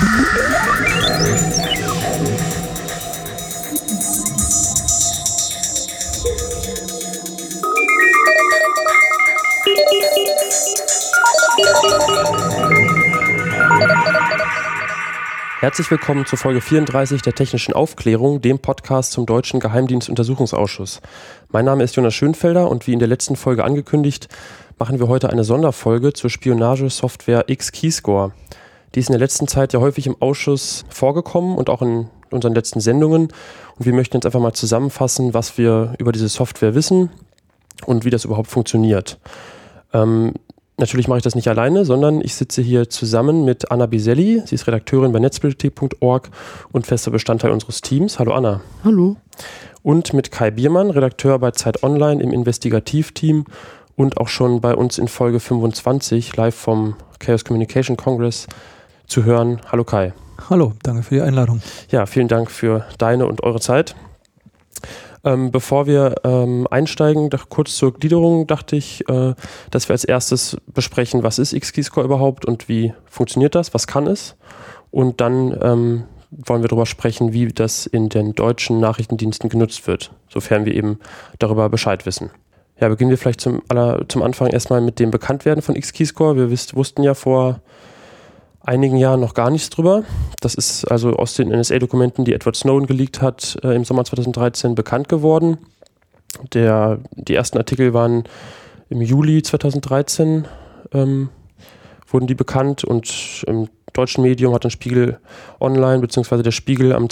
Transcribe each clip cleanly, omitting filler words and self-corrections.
Herzlich willkommen zur Folge 34 der Technischen Aufklärung, dem Podcast zum Deutschen Geheimdienstuntersuchungsausschuss. Mein Name ist Jonas Schönfelder und wie in der letzten Folge angekündigt, machen wir heute eine Sonderfolge zur Spionagesoftware X-Keyscore. Die ist in der letzten Zeit ja häufig im Ausschuss vorgekommen und auch in unseren letzten Sendungen. Und wir möchten jetzt einfach mal zusammenfassen, was wir über diese Software wissen und wie das überhaupt funktioniert. Natürlich mache ich das nicht alleine, sondern ich sitze hier zusammen mit Anna Biselli. Sie ist Redakteurin bei netzpolitik.org und fester Bestandteil unseres Teams. Hallo Anna. Hallo. Und mit Kai Biermann, Redakteur bei Zeit Online im Investigativteam und auch schon bei uns in Folge 25 live vom Chaos Communication Congress zu hören. Hallo Kai. Hallo, danke für die Einladung. Ja, vielen Dank für deine und eure Zeit. Bevor wir einsteigen, kurz zur Gliederung, dachte ich, dass wir als erstes besprechen, was ist X-Keyscore überhaupt und wie funktioniert das, was kann es? Und dann wollen wir darüber sprechen, wie das in den deutschen Nachrichtendiensten genutzt wird, sofern wir eben darüber Bescheid wissen. Ja, beginnen wir vielleicht zum Anfang erstmal mit dem Bekanntwerden von X-Keyscore. Wir wussten ja vor einigen Jahren noch gar nichts drüber. Das ist also aus den NSA-Dokumenten, die Edward Snowden geleakt hat, im Sommer 2013 bekannt geworden. Die ersten Artikel waren im Juli 2013 wurden die bekannt und im deutschen Medium hat dann Spiegel Online bzw. der Spiegel am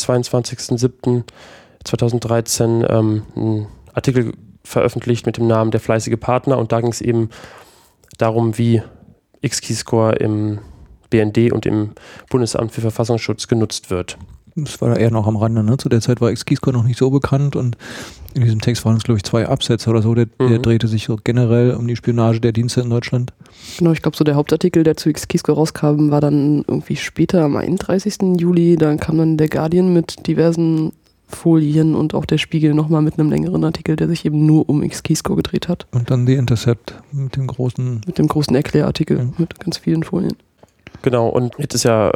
22.07.2013 einen Artikel veröffentlicht mit dem Namen Der fleißige Partner und da ging es eben darum, wie X-Keyscore im BND und im Bundesamt für Verfassungsschutz genutzt wird. Das war eher noch am Rande, ne? Zu der Zeit war X-Keyscore noch nicht so bekannt und in diesem Text waren es, glaube ich, 2 Absätze oder so. Der drehte sich so generell um die Spionage der Dienste in Deutschland. Genau, ich glaube, so der Hauptartikel, der zu X-Keyscore rauskam, war dann irgendwie später am 31. Juli. Dann kam dann der Guardian mit diversen Folien und auch der Spiegel nochmal mit einem längeren Artikel, der sich eben nur um X-Keyscore gedreht hat. Und dann die Intercept mit dem großen Erklärartikel mit ganz vielen Folien. Genau, und jetzt ist ja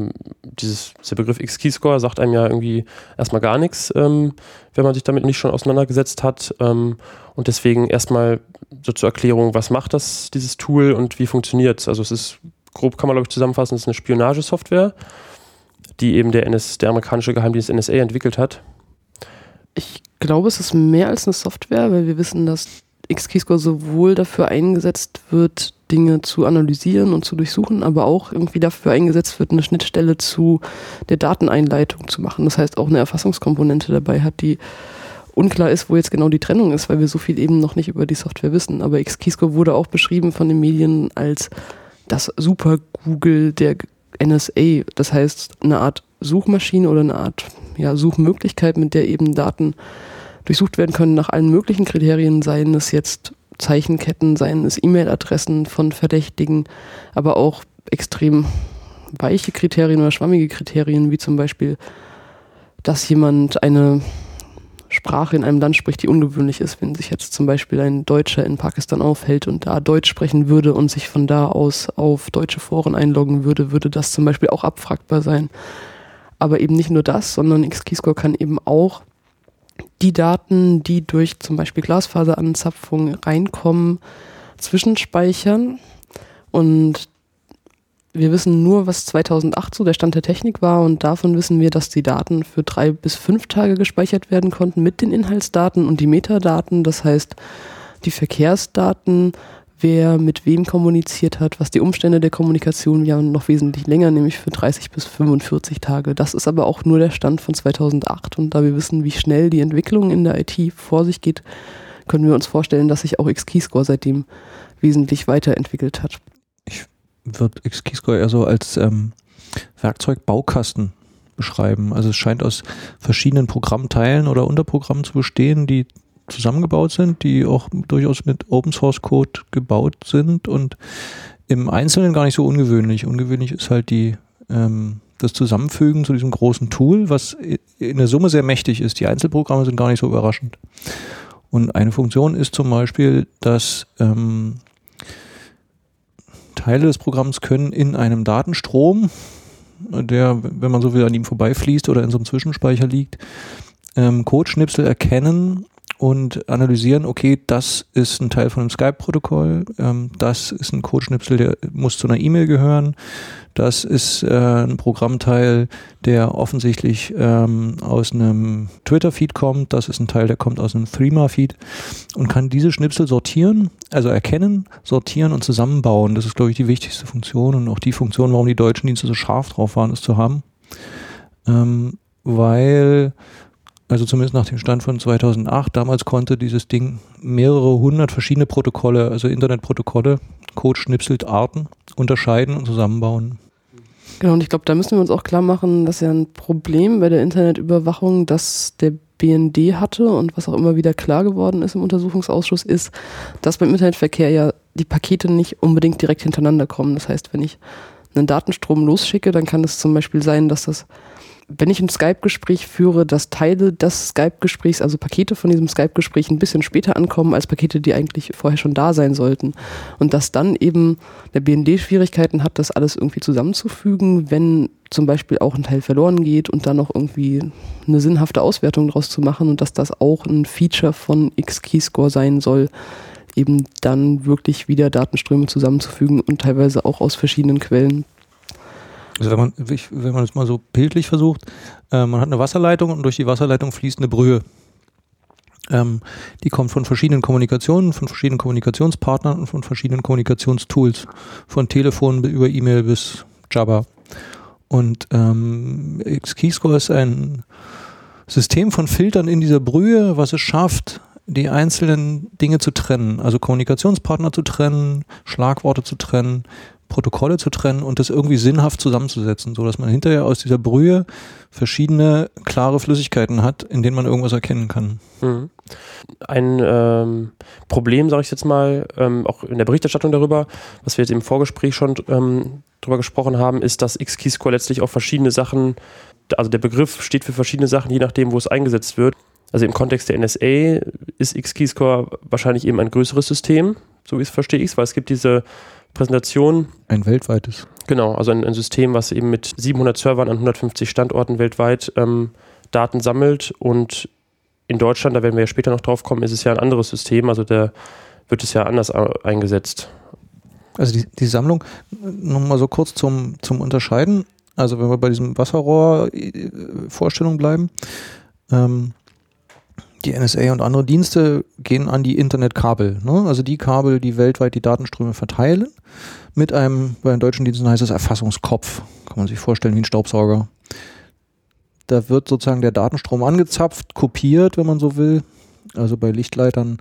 dieser Begriff X-Keyscore sagt einem ja irgendwie erstmal gar nichts, wenn man sich damit nicht schon auseinandergesetzt hat. Und deswegen erstmal so zur Erklärung, was macht dieses Tool und wie funktioniert es? Also es ist, grob kann man glaube ich zusammenfassen, es ist eine Spionagesoftware, die eben der amerikanische Geheimdienst NSA entwickelt hat. Ich glaube, es ist mehr als eine Software, weil wir wissen, dass X-Keyscore sowohl dafür eingesetzt wird, Dinge zu analysieren und zu durchsuchen, aber auch irgendwie dafür eingesetzt wird, eine Schnittstelle zu der Dateneinleitung zu machen. Das heißt, auch eine Erfassungskomponente dabei hat, die unklar ist, wo jetzt genau die Trennung ist, weil wir so viel eben noch nicht über die Software wissen. Aber X-Keyscore wurde auch beschrieben von den Medien als das Super-Google der NSA. Das heißt, eine Art Suchmaschine oder eine Art Suchmöglichkeit, mit der eben Daten durchsucht werden können nach allen möglichen Kriterien, seien es jetzt Zeichenketten, seien es E-Mail-Adressen von Verdächtigen, aber auch extrem weiche Kriterien oder schwammige Kriterien, wie zum Beispiel, dass jemand eine Sprache in einem Land spricht, die ungewöhnlich ist. Wenn sich jetzt zum Beispiel ein Deutscher in Pakistan aufhält und da Deutsch sprechen würde und sich von da aus auf deutsche Foren einloggen würde, würde das zum Beispiel auch abfragbar sein. Aber eben nicht nur das, sondern X-Keyscore kann eben auch die Daten, die durch zum Beispiel Glasfaseranzapfung reinkommen, zwischenspeichern. Und wir wissen nur, was 2008 so der Stand der Technik war. Und davon wissen wir, dass die Daten für 3 bis 5 Tage gespeichert werden konnten mit den Inhaltsdaten und die Metadaten. Das heißt, die Verkehrsdaten, wer mit wem kommuniziert hat, was die Umstände der Kommunikation ja noch wesentlich länger, nämlich für 30 bis 45 Tage. Das ist aber auch nur der Stand von 2008 und da wir wissen, wie schnell die Entwicklung in der IT vor sich geht, können wir uns vorstellen, dass sich auch X-Keyscore seitdem wesentlich weiterentwickelt hat. Ich würde X-Keyscore eher so als Werkzeugbaukasten beschreiben. Also es scheint aus verschiedenen Programmteilen oder Unterprogrammen zu bestehen, die zusammengebaut sind, die auch durchaus mit Open Source Code gebaut sind und im Einzelnen gar nicht so ungewöhnlich. Ungewöhnlich ist halt das Zusammenfügen zu diesem großen Tool, was in der Summe sehr mächtig ist. Die Einzelprogramme sind gar nicht so überraschend. Und eine Funktion ist zum Beispiel, dass Teile des Programms können in einem Datenstrom der, wenn man so will, an ihm vorbeifließt oder in so einem Zwischenspeicher liegt, Codeschnipsel erkennen und analysieren, okay, das ist ein Teil von einem Skype-Protokoll, das ist ein Codeschnipsel, der muss zu einer E-Mail gehören, das ist ein Programmteil, der offensichtlich aus einem Twitter-Feed kommt, das ist ein Teil, der kommt aus einem Threema-Feed und kann diese Schnipsel sortieren, also erkennen, sortieren und zusammenbauen. Das ist, glaube ich, die wichtigste Funktion und auch die Funktion, warum die deutschen Dienste so scharf drauf waren, es zu haben. Weil, also zumindest nach dem Stand von 2008, damals konnte dieses Ding mehrere hundert verschiedene Protokolle, also Internetprotokolle, Code-Schnipsel-Arten unterscheiden und zusammenbauen. Genau, und ich glaube, da müssen wir uns auch klar machen, dass ja ein Problem bei der Internetüberwachung, das der BND hatte und was auch immer wieder klar geworden ist im Untersuchungsausschuss, ist, dass beim Internetverkehr ja die Pakete nicht unbedingt direkt hintereinander kommen. Das heißt, wenn ich einen Datenstrom losschicke, dann kann es zum Beispiel sein, dass das, wenn ich ein Skype-Gespräch führe, dass Teile des Skype-Gesprächs, also Pakete von diesem Skype-Gespräch ein bisschen später ankommen als Pakete, die eigentlich vorher schon da sein sollten. Und dass dann eben der BND Schwierigkeiten hat, das alles irgendwie zusammenzufügen, wenn zum Beispiel auch ein Teil verloren geht und dann noch irgendwie eine sinnhafte Auswertung draus zu machen und dass das auch ein Feature von X-Keyscore sein soll, eben dann wirklich wieder Datenströme zusammenzufügen und teilweise auch aus verschiedenen Quellen. Also wenn man das mal so bildlich versucht, man hat eine Wasserleitung und durch die Wasserleitung fließt eine Brühe. Die kommt von verschiedenen Kommunikationen, von verschiedenen Kommunikationspartnern und von verschiedenen Kommunikationstools. Von Telefon über E-Mail bis Jabber. Und X-Keyscore ist ein System von Filtern in dieser Brühe, was es schafft, die einzelnen Dinge zu trennen. Also Kommunikationspartner zu trennen, Schlagworte zu trennen, Protokolle zu trennen und das irgendwie sinnhaft zusammenzusetzen, sodass man hinterher aus dieser Brühe verschiedene klare Flüssigkeiten hat, in denen man irgendwas erkennen kann. Mhm. Ein Problem, sage ich jetzt mal, auch in der Berichterstattung darüber, was wir jetzt im Vorgespräch schon drüber gesprochen haben, ist, dass X-Keyscore letztlich auf verschiedene Sachen, also der Begriff steht für verschiedene Sachen, je nachdem, wo es eingesetzt wird. Also im Kontext der NSA ist X-Keyscore wahrscheinlich eben ein größeres System, so wie es verstehe ich, weil es gibt diese Präsentation. Ein weltweites. Genau, also ein System, was eben mit 700 Servern an 150 Standorten weltweit Daten sammelt und in Deutschland, da werden wir ja später noch drauf kommen, ist es ja ein anderes System, also da wird es ja anders eingesetzt. Also die Sammlung, nochmal so kurz zum Unterscheiden, also wenn wir bei diesem Wasserrohr-Vorstellung bleiben, die NSA und andere Dienste gehen an die Internetkabel, ne? Also die Kabel, die weltweit die Datenströme verteilen, mit einem, bei den deutschen Diensten heißt es Erfassungskopf, kann man sich vorstellen wie ein Staubsauger. Da wird sozusagen der Datenstrom angezapft, kopiert, wenn man so will, also bei Lichtleitern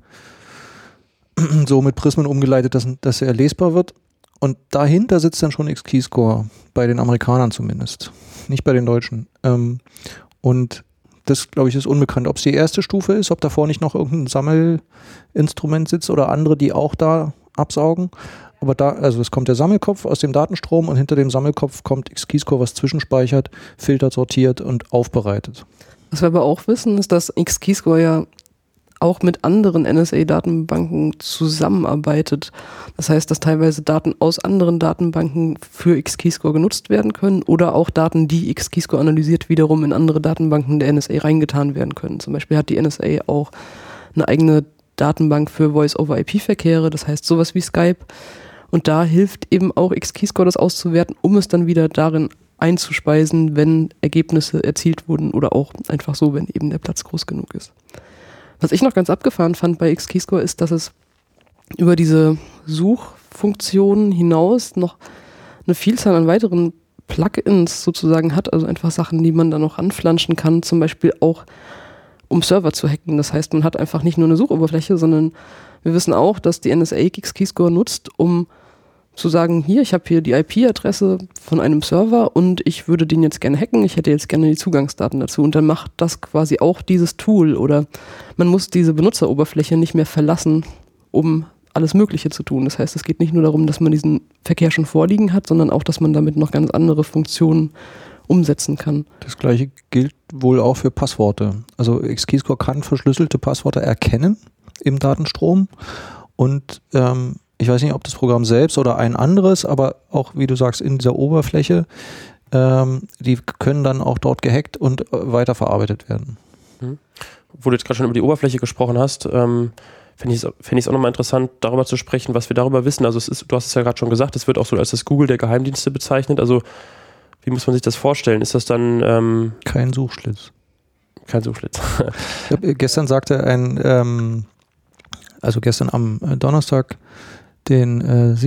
so mit Prismen umgeleitet, dass er lesbar wird. Und dahinter sitzt dann schon X-Keyscore, bei den Amerikanern zumindest, nicht bei den Deutschen. Und das, glaube ich, ist unbekannt, ob es die erste Stufe ist, ob davor nicht noch irgendein Sammelinstrument sitzt oder andere, die auch da absaugen. Aber da, also es kommt der Sammelkopf aus dem Datenstrom und hinter dem Sammelkopf kommt X-Keyscore, was zwischenspeichert, filtert, sortiert und aufbereitet. Was wir aber auch wissen, ist, dass X-Keyscore ja auch mit anderen NSA-Datenbanken zusammenarbeitet. Das heißt, dass teilweise Daten aus anderen Datenbanken für X-Keyscore genutzt werden können oder auch Daten, die X-Keyscore analysiert, wiederum in andere Datenbanken der NSA reingetan werden können. Zum Beispiel hat die NSA auch eine eigene Datenbank für Voice-over-IP-Verkehre, das heißt sowas wie Skype. Und da hilft eben auch X-Keyscore, das auszuwerten, um es dann wieder darin einzuspeisen, wenn Ergebnisse erzielt wurden oder auch einfach so, wenn eben der Platz groß genug ist. Was ich noch ganz abgefahren fand bei X-Keyscore ist, dass es über diese Suchfunktionen hinaus noch eine Vielzahl an weiteren Plugins sozusagen hat, also einfach Sachen, die man da noch anflanschen kann, zum Beispiel auch um Server zu hacken. Das heißt, man hat einfach nicht nur eine Suchoberfläche, sondern wir wissen auch, dass die NSA X-Keyscore nutzt, um zu sagen, hier, ich habe hier die IP-Adresse von einem Server und ich würde den jetzt gerne hacken, ich hätte jetzt gerne die Zugangsdaten dazu und dann macht das quasi auch dieses Tool oder man muss diese Benutzeroberfläche nicht mehr verlassen, um alles Mögliche zu tun. Das heißt, es geht nicht nur darum, dass man diesen Verkehr schon vorliegen hat, sondern auch, dass man damit noch ganz andere Funktionen umsetzen kann. Das gleiche gilt wohl auch für Passworte. Also X-Keyscore kann verschlüsselte Passwörter erkennen im Datenstrom und ich weiß nicht, ob das Programm selbst oder ein anderes, aber auch, wie du sagst, in dieser Oberfläche die können dann auch dort gehackt und weiterverarbeitet werden. Wo du jetzt gerade schon über die Oberfläche gesprochen hast, fände ich es auch nochmal interessant, darüber zu sprechen, was wir darüber wissen. Also du hast es ja gerade schon gesagt, es wird auch so als das Google der Geheimdienste bezeichnet. Also wie muss man sich das vorstellen? Ist das dann... Kein Suchschlitz. Kein Suchschlitz. Gestern sagte gestern am Donnerstag, den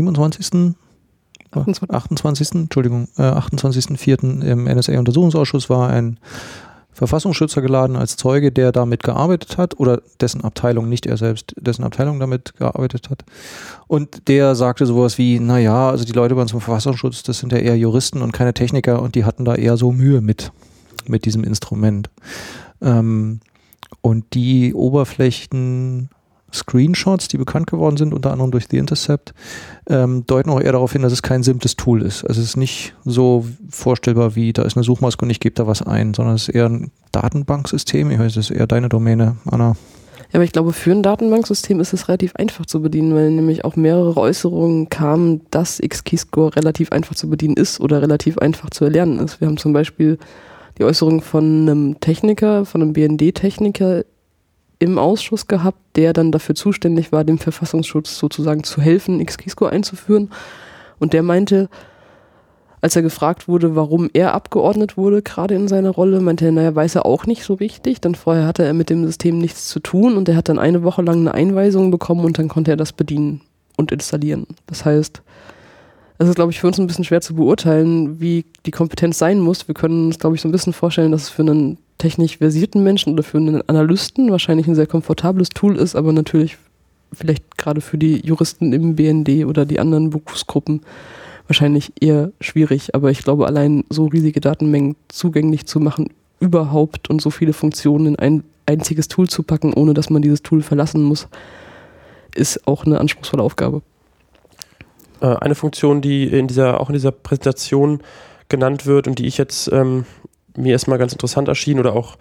28.04. im NSA-Untersuchungsausschuss war ein Verfassungsschützer geladen als Zeuge, der damit gearbeitet hat oder dessen Abteilung, nicht er selbst, dessen Abteilung damit gearbeitet hat. Und der sagte sowas wie, naja, also die Leute bei uns im Verfassungsschutz, das sind ja eher Juristen und keine Techniker und die hatten da eher so Mühe mit diesem Instrument. Und die Oberflächen-Screenshots, die bekannt geworden sind, unter anderem durch The Intercept, deuten auch eher darauf hin, dass es kein simples Tool ist. Also es ist nicht so vorstellbar wie, da ist eine Suchmaske und ich gebe da was ein, sondern es ist eher ein Datenbanksystem. Ich weiß, das ist eher deine Domäne, Anna. Ja, aber ich glaube, für ein Datenbanksystem ist es relativ einfach zu bedienen, weil nämlich auch mehrere Äußerungen kamen, dass XKeyscore relativ einfach zu bedienen ist oder relativ einfach zu erlernen ist. Wir haben zum Beispiel die Äußerung von einem Techniker, von einem BND-Techniker im Ausschuss gehabt, der dann dafür zuständig war, dem Verfassungsschutz sozusagen zu helfen, XKeyscore einzuführen. Und der meinte, als er gefragt wurde, warum er abgeordnet wurde, gerade in seiner Rolle, meinte er, naja, weiß er auch nicht so richtig, denn vorher hatte er mit dem System nichts zu tun und er hat dann eine Woche lang eine Einweisung bekommen und dann konnte er das bedienen und installieren. Das heißt, es ist, glaube ich, für uns ein bisschen schwer zu beurteilen, wie die Kompetenz sein muss. Wir können uns, glaube ich, so ein bisschen vorstellen, dass es für einen technisch versierten Menschen oder für einen Analysten wahrscheinlich ein sehr komfortables Tool ist, aber natürlich vielleicht gerade für die Juristen im BND oder die anderen Berufsgruppen wahrscheinlich eher schwierig. Aber ich glaube, allein so riesige Datenmengen zugänglich zu machen überhaupt und so viele Funktionen in ein einziges Tool zu packen, ohne dass man dieses Tool verlassen muss, ist auch eine anspruchsvolle Aufgabe. Eine Funktion, die auch in dieser Präsentation genannt wird und die ich jetzt mir erstmal ganz interessant erschien oder auch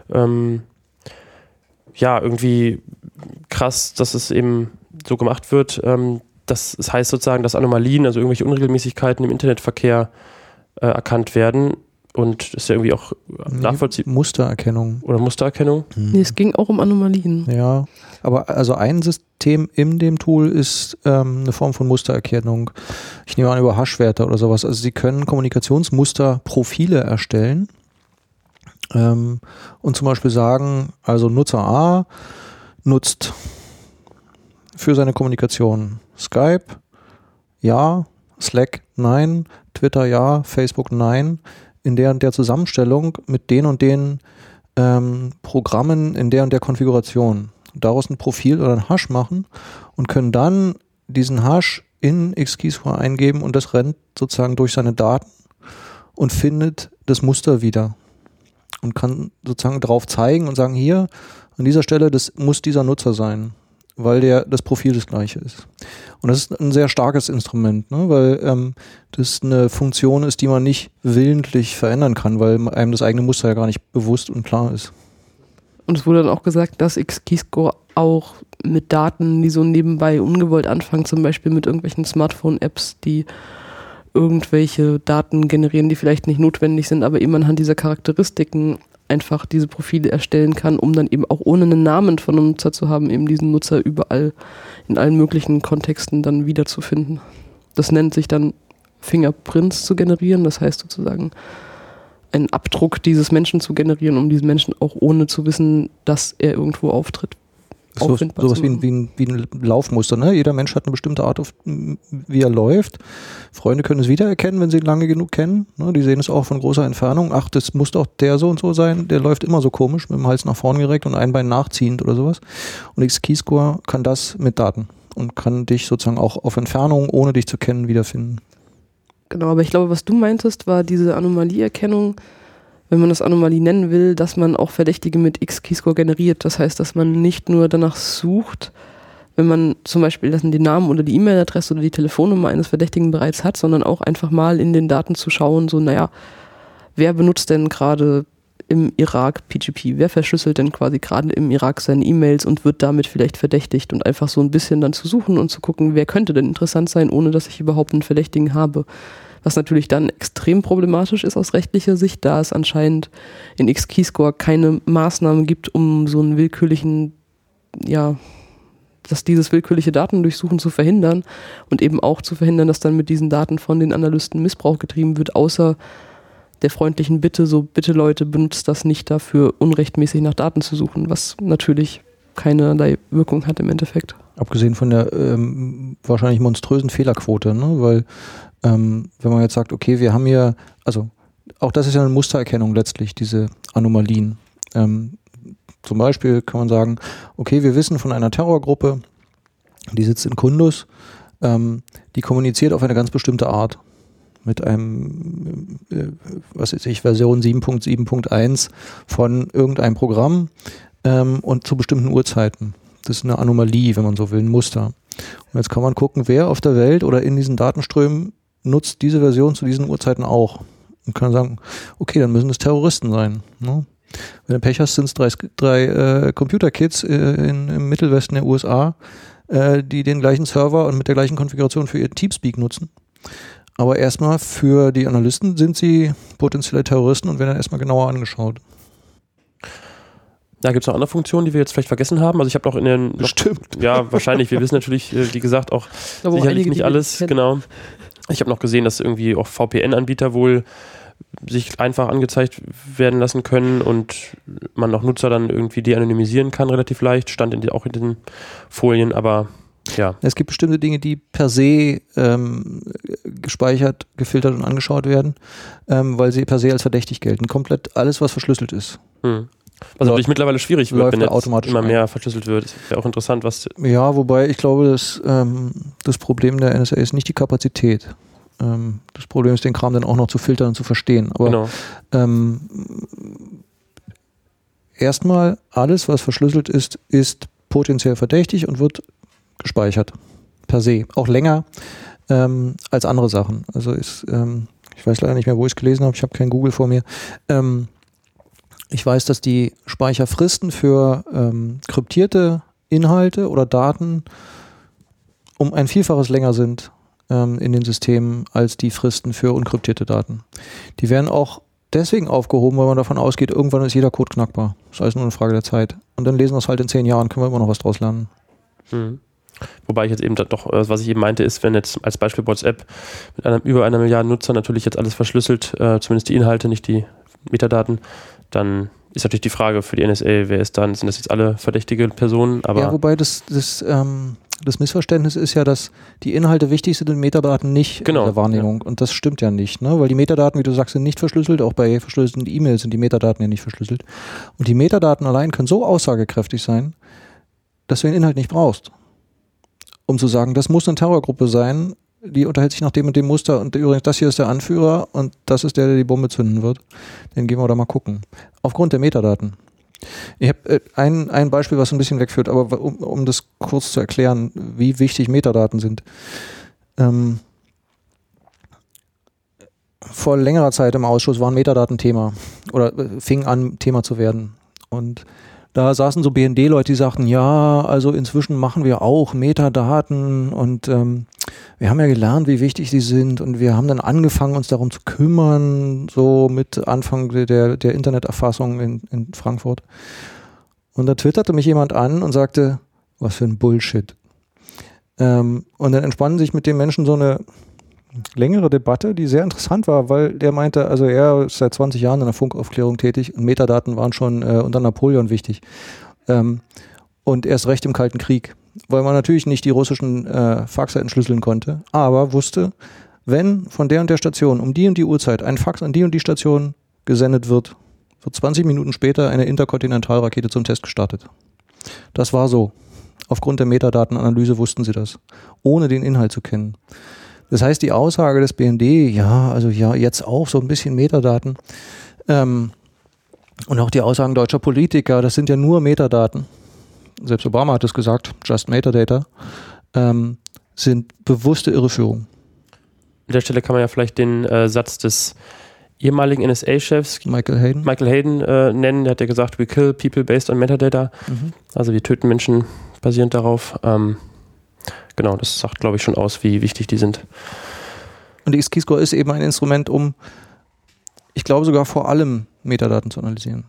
irgendwie krass, dass es eben so gemacht wird. Das heißt sozusagen, dass Anomalien, also irgendwelche Unregelmäßigkeiten im Internetverkehr erkannt werden. Und ist ja irgendwie auch nachvollziehbar. Mustererkennung. Oder Mustererkennung? Nee, es ging auch um Anomalien. Ja, aber also ein System in dem Tool ist eine Form von Mustererkennung. Ich nehme an, über Hashwerte oder sowas. Also Sie können Kommunikationsmusterprofile erstellen und zum Beispiel sagen, also Nutzer A nutzt für seine Kommunikation Skype, ja, Slack, nein, Twitter, ja, Facebook, nein, in der und der Zusammenstellung mit den und den Programmen in der und der Konfiguration. Daraus ein Profil oder ein Hash machen und können dann diesen Hash in XKeyscore eingeben und das rennt sozusagen durch seine Daten und findet das Muster wieder und kann sozusagen drauf zeigen und sagen, hier an dieser Stelle, das muss dieser Nutzer sein, weil das Profil das gleiche ist. Und das ist ein sehr starkes Instrument, ne? Weil das eine Funktion ist, die man nicht willentlich verändern kann, weil einem das eigene Muster ja gar nicht bewusst und klar ist. Und es wurde dann auch gesagt, dass XKeyscore auch mit Daten, die so nebenbei ungewollt anfangen, zum Beispiel mit irgendwelchen Smartphone-Apps, die irgendwelche Daten generieren, die vielleicht nicht notwendig sind, aber eben anhand dieser Charakteristiken einfach diese Profile erstellen kann, um dann eben auch ohne einen Namen von einem Nutzer zu haben, eben diesen Nutzer überall in allen möglichen Kontexten dann wiederzufinden. Das nennt sich dann Fingerprints zu generieren, das heißt sozusagen einen Abdruck dieses Menschen zu generieren, um diesen Menschen auch ohne zu wissen, dass er irgendwo auftritt. Sowas wie ein Laufmuster, ne? Jeder Mensch hat eine bestimmte Art, wie er läuft. Freunde können es wiedererkennen, wenn sie ihn lange genug kennen. Ne? Die sehen es auch von großer Entfernung. Ach, das muss doch der so und so sein. Der läuft immer so komisch, mit dem Hals nach vorn gereckt und ein Bein nachziehend oder sowas. Und XKeyscore kann das mit Daten und kann dich sozusagen auch auf Entfernung, ohne dich zu kennen, wiederfinden. Genau, aber ich glaube, was du meintest, war diese Anomalieerkennung, wenn man das Anomalie nennen will, dass man auch Verdächtige mit XKeyscore generiert. Das heißt, dass man nicht nur danach sucht, wenn man zum Beispiel den Namen oder die E-Mail-Adresse oder die Telefonnummer eines Verdächtigen bereits hat, sondern auch einfach mal in den Daten zu schauen, so wer benutzt denn gerade im Irak PGP? Wer verschlüsselt denn quasi gerade im Irak seine E-Mails und wird damit vielleicht verdächtigt? Und einfach so ein bisschen dann zu suchen und zu gucken, wer könnte denn interessant sein, ohne dass ich überhaupt einen Verdächtigen habe. Was natürlich dann extrem problematisch ist aus rechtlicher Sicht, da es anscheinend in XKeyscore keine Maßnahmen gibt, um so einen willkürlichen, dass dieses willkürliche Datendurchsuchen zu verhindern und eben auch zu verhindern, dass dann mit diesen Daten von den Analysten Missbrauch getrieben wird, außer der freundlichen Bitte, so bitte Leute, benutzt das nicht dafür, unrechtmäßig nach Daten zu suchen, was natürlich keinerlei Wirkung hat im Endeffekt. Abgesehen von der wahrscheinlich monströsen Fehlerquote, ne? Weil wenn man jetzt sagt, okay, wir haben hier, also auch das ist ja eine Mustererkennung letztlich, diese Anomalien. Zum Beispiel kann man sagen, okay, wir wissen von einer Terrorgruppe, die sitzt in Kunduz, die kommuniziert auf eine ganz bestimmte Art. Mit einem, Version 7.7.1 von irgendeinem Programm und zu bestimmten Uhrzeiten. Das ist eine Anomalie, wenn man so will, ein Muster. Und jetzt kann man gucken, wer auf der Welt oder in diesen Datenströmen nutzt diese Version zu diesen Uhrzeiten auch. Und kann sagen, okay, dann müssen es Terroristen sein. Ne? Wenn du Pech hast, sind es drei Computerkids im Mittelwesten der USA, die den gleichen Server und mit der gleichen Konfiguration für ihr Teamspeak nutzen. Aber erstmal für die Analysten sind sie potenzielle Terroristen und werden dann erstmal genauer angeschaut. Da gibt es noch andere Funktionen, die wir jetzt vielleicht vergessen haben. Also ich habe noch in den... Bestimmt. Ja, wahrscheinlich. Wir wissen natürlich, wie gesagt, auch sicherlich nicht alles. Genau. Ich habe noch gesehen, dass irgendwie auch VPN-Anbieter wohl sich einfach angezeigt werden lassen können und man noch Nutzer dann irgendwie de-anonymisieren kann, relativ leicht. Stand auch in den Folien, aber... Ja. Es gibt bestimmte Dinge, die per se gespeichert, gefiltert und angeschaut werden, weil sie per se als verdächtig gelten. Komplett alles, was verschlüsselt ist. Was natürlich mittlerweile schwierig wird, wenn jetzt immer mehr ein. verschlüsselt wird. Ist ja auch interessant, was... Ja, wobei ich glaube, das Problem der NSA ist nicht die Kapazität. Das Problem ist, den Kram dann auch noch zu filtern und zu verstehen. Aber erstmal, alles, was verschlüsselt ist potenziell verdächtig und wird gespeichert. Per se. Auch länger als andere Sachen. Also ich weiß leider nicht mehr, wo ich es gelesen habe. Ich habe kein Google vor mir. Ich weiß, dass die Speicherfristen für kryptierte Inhalte oder Daten um ein Vielfaches länger sind in den Systemen als die Fristen für unkryptierte Daten. Die werden auch deswegen aufgehoben, weil man davon ausgeht, irgendwann ist jeder Code knackbar. Das ist alles nur eine Frage der Zeit. Und dann lesen wir es halt in 10 Jahren, können wir immer noch was draus lernen. Wobei ich jetzt eben doch, was ich eben meinte, ist, wenn jetzt als Beispiel WhatsApp mit über 1 Milliarde Nutzer natürlich jetzt alles verschlüsselt, zumindest die Inhalte, nicht die Metadaten, dann ist natürlich die Frage für die NSA, wer ist dann, sind das jetzt alle verdächtige Personen? Aber ja, wobei das Missverständnis ist ja, dass die Inhalte wichtig sind und Metadaten nicht in der Wahrnehmung. Ja. Und das stimmt ja nicht, ne? Weil die Metadaten, wie du sagst, sind nicht verschlüsselt. Auch bei verschlüsselten E-Mails sind die Metadaten ja nicht verschlüsselt. Und die Metadaten allein können so aussagekräftig sein, dass du den Inhalt nicht brauchst. Um zu sagen, das muss eine Terrorgruppe sein, die unterhält sich nach dem und dem Muster und übrigens, das hier ist der Anführer und das ist der die Bombe zünden wird. Den gehen wir da mal gucken. Aufgrund der Metadaten. Ich habe ein Beispiel, was ein bisschen wegführt, aber um das kurz zu erklären, wie wichtig Metadaten sind. Vor längerer Zeit im Ausschuss waren Metadaten Thema oder fing an, Thema zu werden. Und da saßen so BND-Leute, die sagten, ja, also inzwischen machen wir auch Metadaten und wir haben ja gelernt, wie wichtig sie sind und wir haben dann angefangen, uns darum zu kümmern, so mit Anfang der Interneterfassung in Frankfurt. Und da twitterte mich jemand an und sagte, was für ein Bullshit. Und dann entspann sich mit dem Menschen so eine längere Debatte, die sehr interessant war, weil der meinte, also er ist seit 20 Jahren in der Funkaufklärung tätig und Metadaten waren schon unter Napoleon wichtig. Und erst recht im Kalten Krieg, weil man natürlich nicht die russischen Faxe entschlüsseln konnte, aber wusste, wenn von der und der Station um die und die Uhrzeit ein Fax an die und die Station gesendet wird, wird 20 Minuten später eine Interkontinentalrakete zum Test gestartet. Das war so. Aufgrund der Metadatenanalyse wussten sie das, ohne den Inhalt zu kennen. Das heißt, die Aussage des BND, jetzt auch so ein bisschen Metadaten und auch die Aussagen deutscher Politiker, das sind ja nur Metadaten, selbst Obama hat es gesagt, just Metadata, sind bewusste Irreführungen. An der Stelle kann man ja vielleicht den Satz des ehemaligen NSA-Chefs Michael Hayden nennen. Der hat ja gesagt, we kill people based on Metadata. Also wir töten Menschen basierend darauf. Genau, das sagt, glaube ich, schon aus, wie wichtig die sind. Und XKeyscore ist eben ein Instrument, um, ich glaube sogar vor allem Metadaten zu analysieren.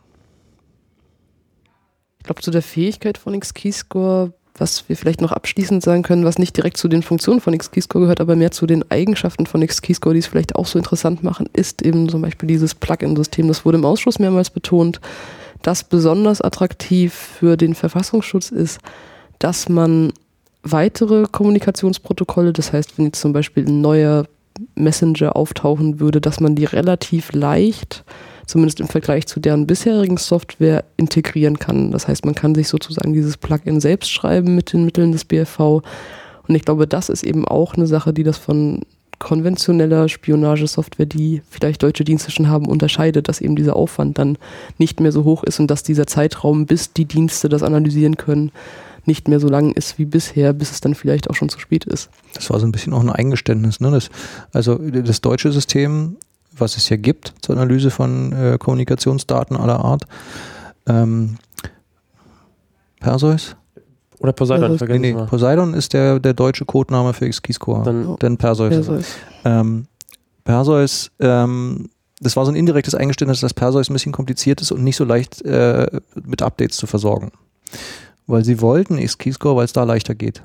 Ich glaube, zu der Fähigkeit von XKeyscore, was wir vielleicht noch abschließend sagen können, was nicht direkt zu den Funktionen von XKeyscore gehört, aber mehr zu den Eigenschaften von XKeyscore, die es vielleicht auch so interessant machen, ist eben zum Beispiel dieses Plugin-System. Das wurde im Ausschuss mehrmals betont, das besonders attraktiv für den Verfassungsschutz ist, dass man weitere Kommunikationsprotokolle, das heißt, wenn jetzt zum Beispiel ein neuer Messenger auftauchen würde, dass man die relativ leicht, zumindest im Vergleich zu deren bisherigen Software, integrieren kann. Das heißt, man kann sich sozusagen dieses Plugin selbst schreiben mit den Mitteln des BFV. Und ich glaube, das ist eben auch eine Sache, die das von konventioneller Spionagesoftware, die vielleicht deutsche Dienste schon haben, unterscheidet, dass eben dieser Aufwand dann nicht mehr so hoch ist und dass dieser Zeitraum, bis die Dienste das analysieren können, nicht mehr so lang ist wie bisher, bis es dann vielleicht auch schon zu spät ist. Das war so ein bisschen auch ein Eingeständnis, ne? Das deutsche System, was es ja gibt zur Analyse von Kommunikationsdaten aller Art, Perseus? Oder Poseidon, vergessen Nee, Poseidon ist der deutsche Codename für XKeyscore, dann Perseus. Perseus, das war so ein indirektes Eingeständnis, dass Perseus ein bisschen kompliziert ist und nicht so leicht mit Updates zu versorgen. Weil sie wollten XKeyscore, weil es da leichter geht.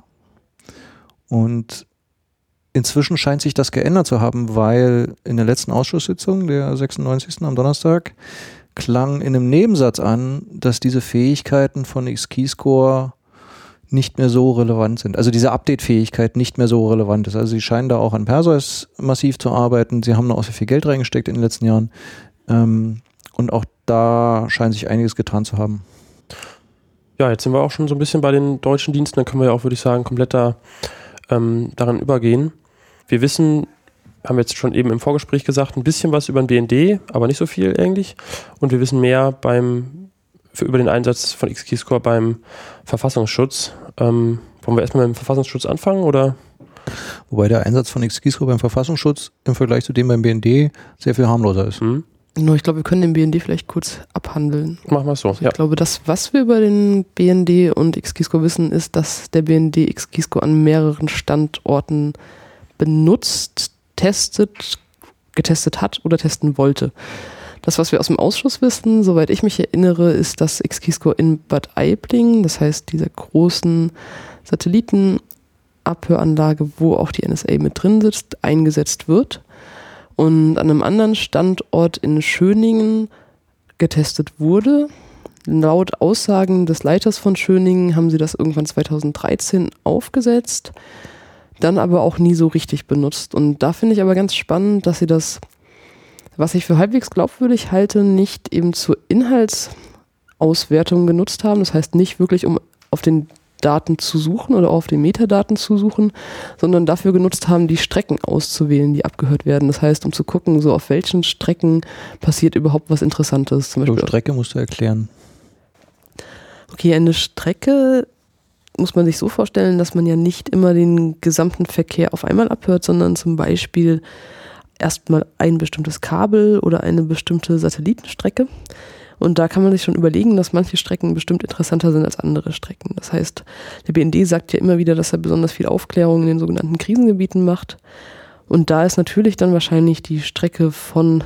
Und inzwischen scheint sich das geändert zu haben, weil in der letzten Ausschusssitzung, der 96. am Donnerstag, klang in einem Nebensatz an, dass diese Fähigkeiten von XKeyscore nicht mehr so relevant sind. Also diese Update-Fähigkeit nicht mehr so relevant ist. Also sie scheinen da auch an Perseus massiv zu arbeiten. Sie haben da auch sehr viel Geld reingesteckt in den letzten Jahren. Und auch da scheint sich einiges getan zu haben. Ja, jetzt sind wir auch schon so ein bisschen bei den deutschen Diensten. Dann können wir ja auch, würde ich sagen, komplett daran übergehen. Wir wissen, haben wir jetzt schon eben im Vorgespräch gesagt, ein bisschen was über den BND, aber nicht so viel eigentlich. Und wir wissen mehr über den Einsatz von XKeyscore beim Verfassungsschutz. Wollen wir erstmal mit dem Verfassungsschutz anfangen, oder? Wobei der Einsatz von XKeyscore beim Verfassungsschutz im Vergleich zu dem beim BND sehr viel harmloser ist. Ich glaube, wir können den BND vielleicht kurz abhandeln. Machen wir es so. Also ich glaube, das, was wir über den BND und XKeyscore wissen, ist, dass der BND XKeyscore an mehreren Standorten benutzt, getestet hat oder testen wollte. Das, was wir aus dem Ausschuss wissen, soweit ich mich erinnere, ist, dass XKeyscore in Bad Aibling, das heißt dieser großen Satellitenabhöranlage, wo auch die NSA mit drin sitzt, eingesetzt wird. Und an einem anderen Standort in Schöningen getestet wurde. Laut Aussagen des Leiters von Schöningen haben sie das irgendwann 2013 aufgesetzt, dann aber auch nie so richtig benutzt. Und da finde ich aber ganz spannend, dass sie das, was ich für halbwegs glaubwürdig halte, nicht eben zur Inhaltsauswertung genutzt haben. Das heißt nicht wirklich, um auf den Daten zu suchen oder auf den Metadaten zu suchen, sondern dafür genutzt haben, die Strecken auszuwählen, die abgehört werden. Das heißt, um zu gucken, so auf welchen Strecken passiert überhaupt was Interessantes. Zum Beispiel Strecke musst du erklären. Okay, eine Strecke muss man sich so vorstellen, dass man ja nicht immer den gesamten Verkehr auf einmal abhört, sondern zum Beispiel erstmal ein bestimmtes Kabel oder eine bestimmte Satellitenstrecke. Und da kann man sich schon überlegen, dass manche Strecken bestimmt interessanter sind als andere Strecken. Das heißt, der BND sagt ja immer wieder, dass er besonders viel Aufklärung in den sogenannten Krisengebieten macht. Und da ist natürlich dann wahrscheinlich die Strecke von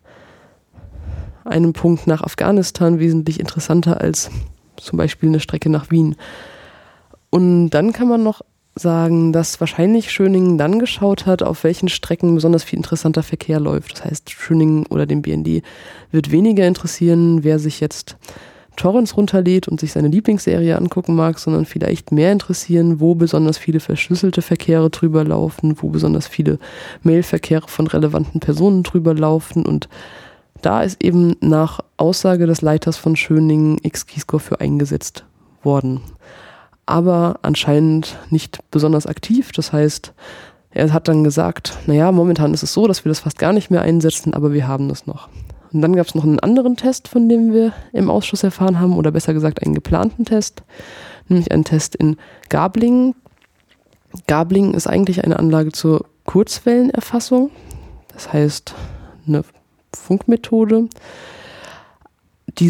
einem Punkt nach Afghanistan wesentlich interessanter als zum Beispiel eine Strecke nach Wien. Und dann kann man noch sagen, dass wahrscheinlich Schöningen dann geschaut hat, auf welchen Strecken besonders viel interessanter Verkehr läuft. Das heißt, Schöningen oder den BND wird weniger interessieren, wer sich jetzt Torrents runterlädt und sich seine Lieblingsserie angucken mag, sondern vielleicht mehr interessieren, wo besonders viele verschlüsselte Verkehre drüber laufen, wo besonders viele Mailverkehre von relevanten Personen drüber laufen. Und da ist eben nach Aussage des Leiters von Schöningen XKeyscore für eingesetzt worden. Aber anscheinend nicht besonders aktiv. Das heißt, er hat dann gesagt, naja, momentan ist es so, dass wir das fast gar nicht mehr einsetzen, aber wir haben das noch. Und dann gab es noch einen anderen Test, von dem wir im Ausschuss erfahren haben, oder besser gesagt einen geplanten Test, nämlich einen Test in Gablingen. Gablingen ist eigentlich eine Anlage zur Kurzwellenerfassung, das heißt eine Funkmethode, die sich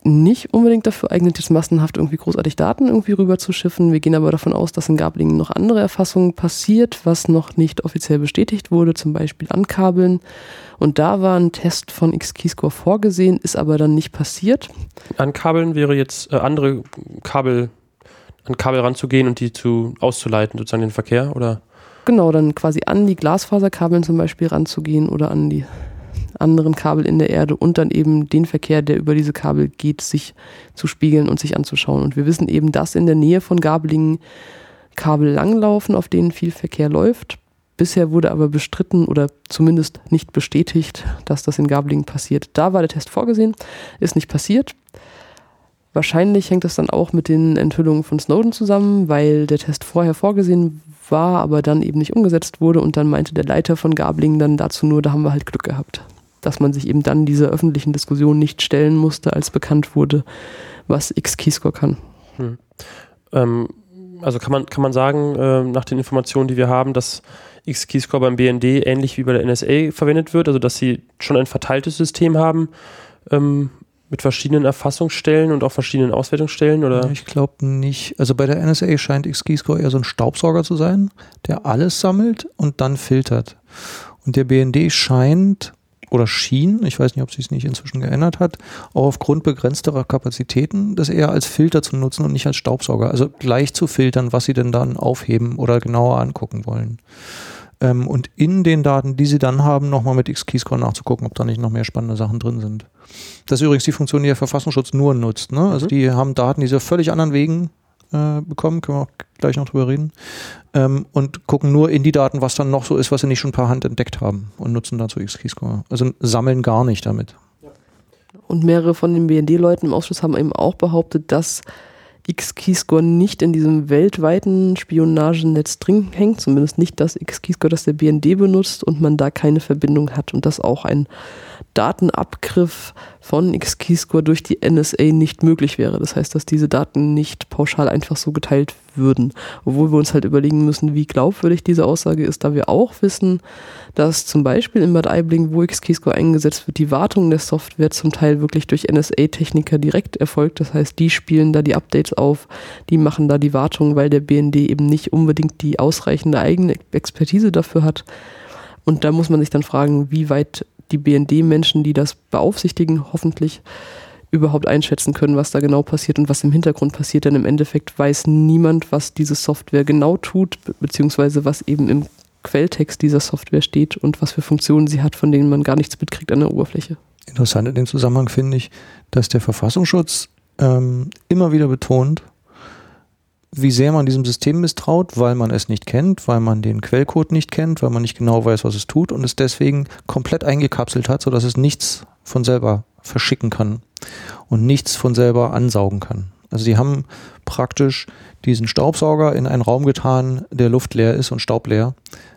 nicht unbedingt dafür eignet, jetzt massenhaft irgendwie großartig Daten irgendwie rüber zu schiffen. Wir gehen aber davon aus, dass in Gablingen noch andere Erfassungen passiert, was noch nicht offiziell bestätigt wurde, zum Beispiel Ankabeln. Und da war ein Test von XKeyscore vorgesehen, ist aber dann nicht passiert. Ankabeln wäre jetzt andere Kabel, an Kabel ranzugehen und die auszuleiten, sozusagen den Verkehr, oder? Genau, dann quasi an die Glasfaserkabeln zum Beispiel ranzugehen oder an die anderen Kabel in der Erde und dann eben den Verkehr, der über diese Kabel geht, sich zu spiegeln und sich anzuschauen. Und wir wissen eben, dass in der Nähe von Gablingen Kabel langlaufen, auf denen viel Verkehr läuft. Bisher wurde aber bestritten oder zumindest nicht bestätigt, dass das in Gablingen passiert. Da war der Test vorgesehen, ist nicht passiert. Wahrscheinlich hängt das dann auch mit den Enthüllungen von Snowden zusammen, weil der Test vorher vorgesehen war, aber dann eben nicht umgesetzt wurde und dann meinte der Leiter von Gablingen dann dazu nur, da haben wir halt Glück gehabt, dass man sich eben dann dieser öffentlichen Diskussion nicht stellen musste, als bekannt wurde, was XKeyscore kann. Also kann man sagen, nach den Informationen, die wir haben, dass XKeyscore beim BND ähnlich wie bei der NSA verwendet wird, also dass sie schon ein verteiltes System haben, mit verschiedenen Erfassungsstellen und auch verschiedenen Auswertungsstellen, oder? Ich glaube nicht. Also bei der NSA scheint XKeyscore eher so ein Staubsauger zu sein, der alles sammelt und dann filtert. Und der BND scheint oder schien, ich weiß nicht, ob sie es nicht inzwischen geändert hat, auch aufgrund begrenzterer Kapazitäten, das eher als Filter zu nutzen und nicht als Staubsauger. Also gleich zu filtern, was sie denn dann aufheben oder genauer angucken wollen. Und in den Daten, die sie dann haben, nochmal mit XKeyscore nachzugucken, ob da nicht noch mehr spannende Sachen drin sind. Das ist übrigens die Funktion, die der Verfassungsschutz nur nutzt. Ne? Also die haben Daten, die sie auf völlig anderen Wegen bekommen, können wir auch gleich noch drüber reden, und gucken nur in die Daten, was dann noch so ist, was sie nicht schon per Hand entdeckt haben und nutzen dazu XKeyscore. Also sammeln gar nicht damit. Und mehrere von den BND-Leuten im Ausschuss haben eben auch behauptet, dass XKeyscore nicht in diesem weltweiten Spionagenetz drin hängt, zumindest nicht das XKeyscore, das der BND benutzt und man da keine Verbindung hat und dass auch ein Datenabgriff von XKeyscore durch die NSA nicht möglich wäre. Das heißt, dass diese Daten nicht pauschal einfach so geteilt würden. Obwohl wir uns halt überlegen müssen, wie glaubwürdig diese Aussage ist, da wir auch wissen, dass zum Beispiel in Bad Aibling, wo XKeyscore eingesetzt wird, die Wartung der Software zum Teil wirklich durch NSA-Techniker direkt erfolgt. Das heißt, die spielen da die Updates auf, die machen da die Wartung, weil der BND eben nicht unbedingt die ausreichende eigene Expertise dafür hat. Und da muss man sich dann fragen, wie weit die BND-Menschen, die das beaufsichtigen, hoffentlich überhaupt einschätzen können, was da genau passiert und was im Hintergrund passiert. Denn im Endeffekt weiß niemand, was diese Software genau tut, beziehungsweise was eben im Quelltext dieser Software steht und was für Funktionen sie hat, von denen man gar nichts mitkriegt an der Oberfläche. Interessant in dem Zusammenhang finde ich, dass der Verfassungsschutz immer wieder betont, wie sehr man diesem System misstraut, weil man es nicht kennt, weil man den Quellcode nicht kennt, weil man nicht genau weiß, was es tut und es deswegen komplett eingekapselt hat, sodass es nichts von selber verschicken kann und nichts von selber ansaugen kann. Also die haben praktisch diesen Staubsauger in einen Raum getan, der luftleer ist und staubleer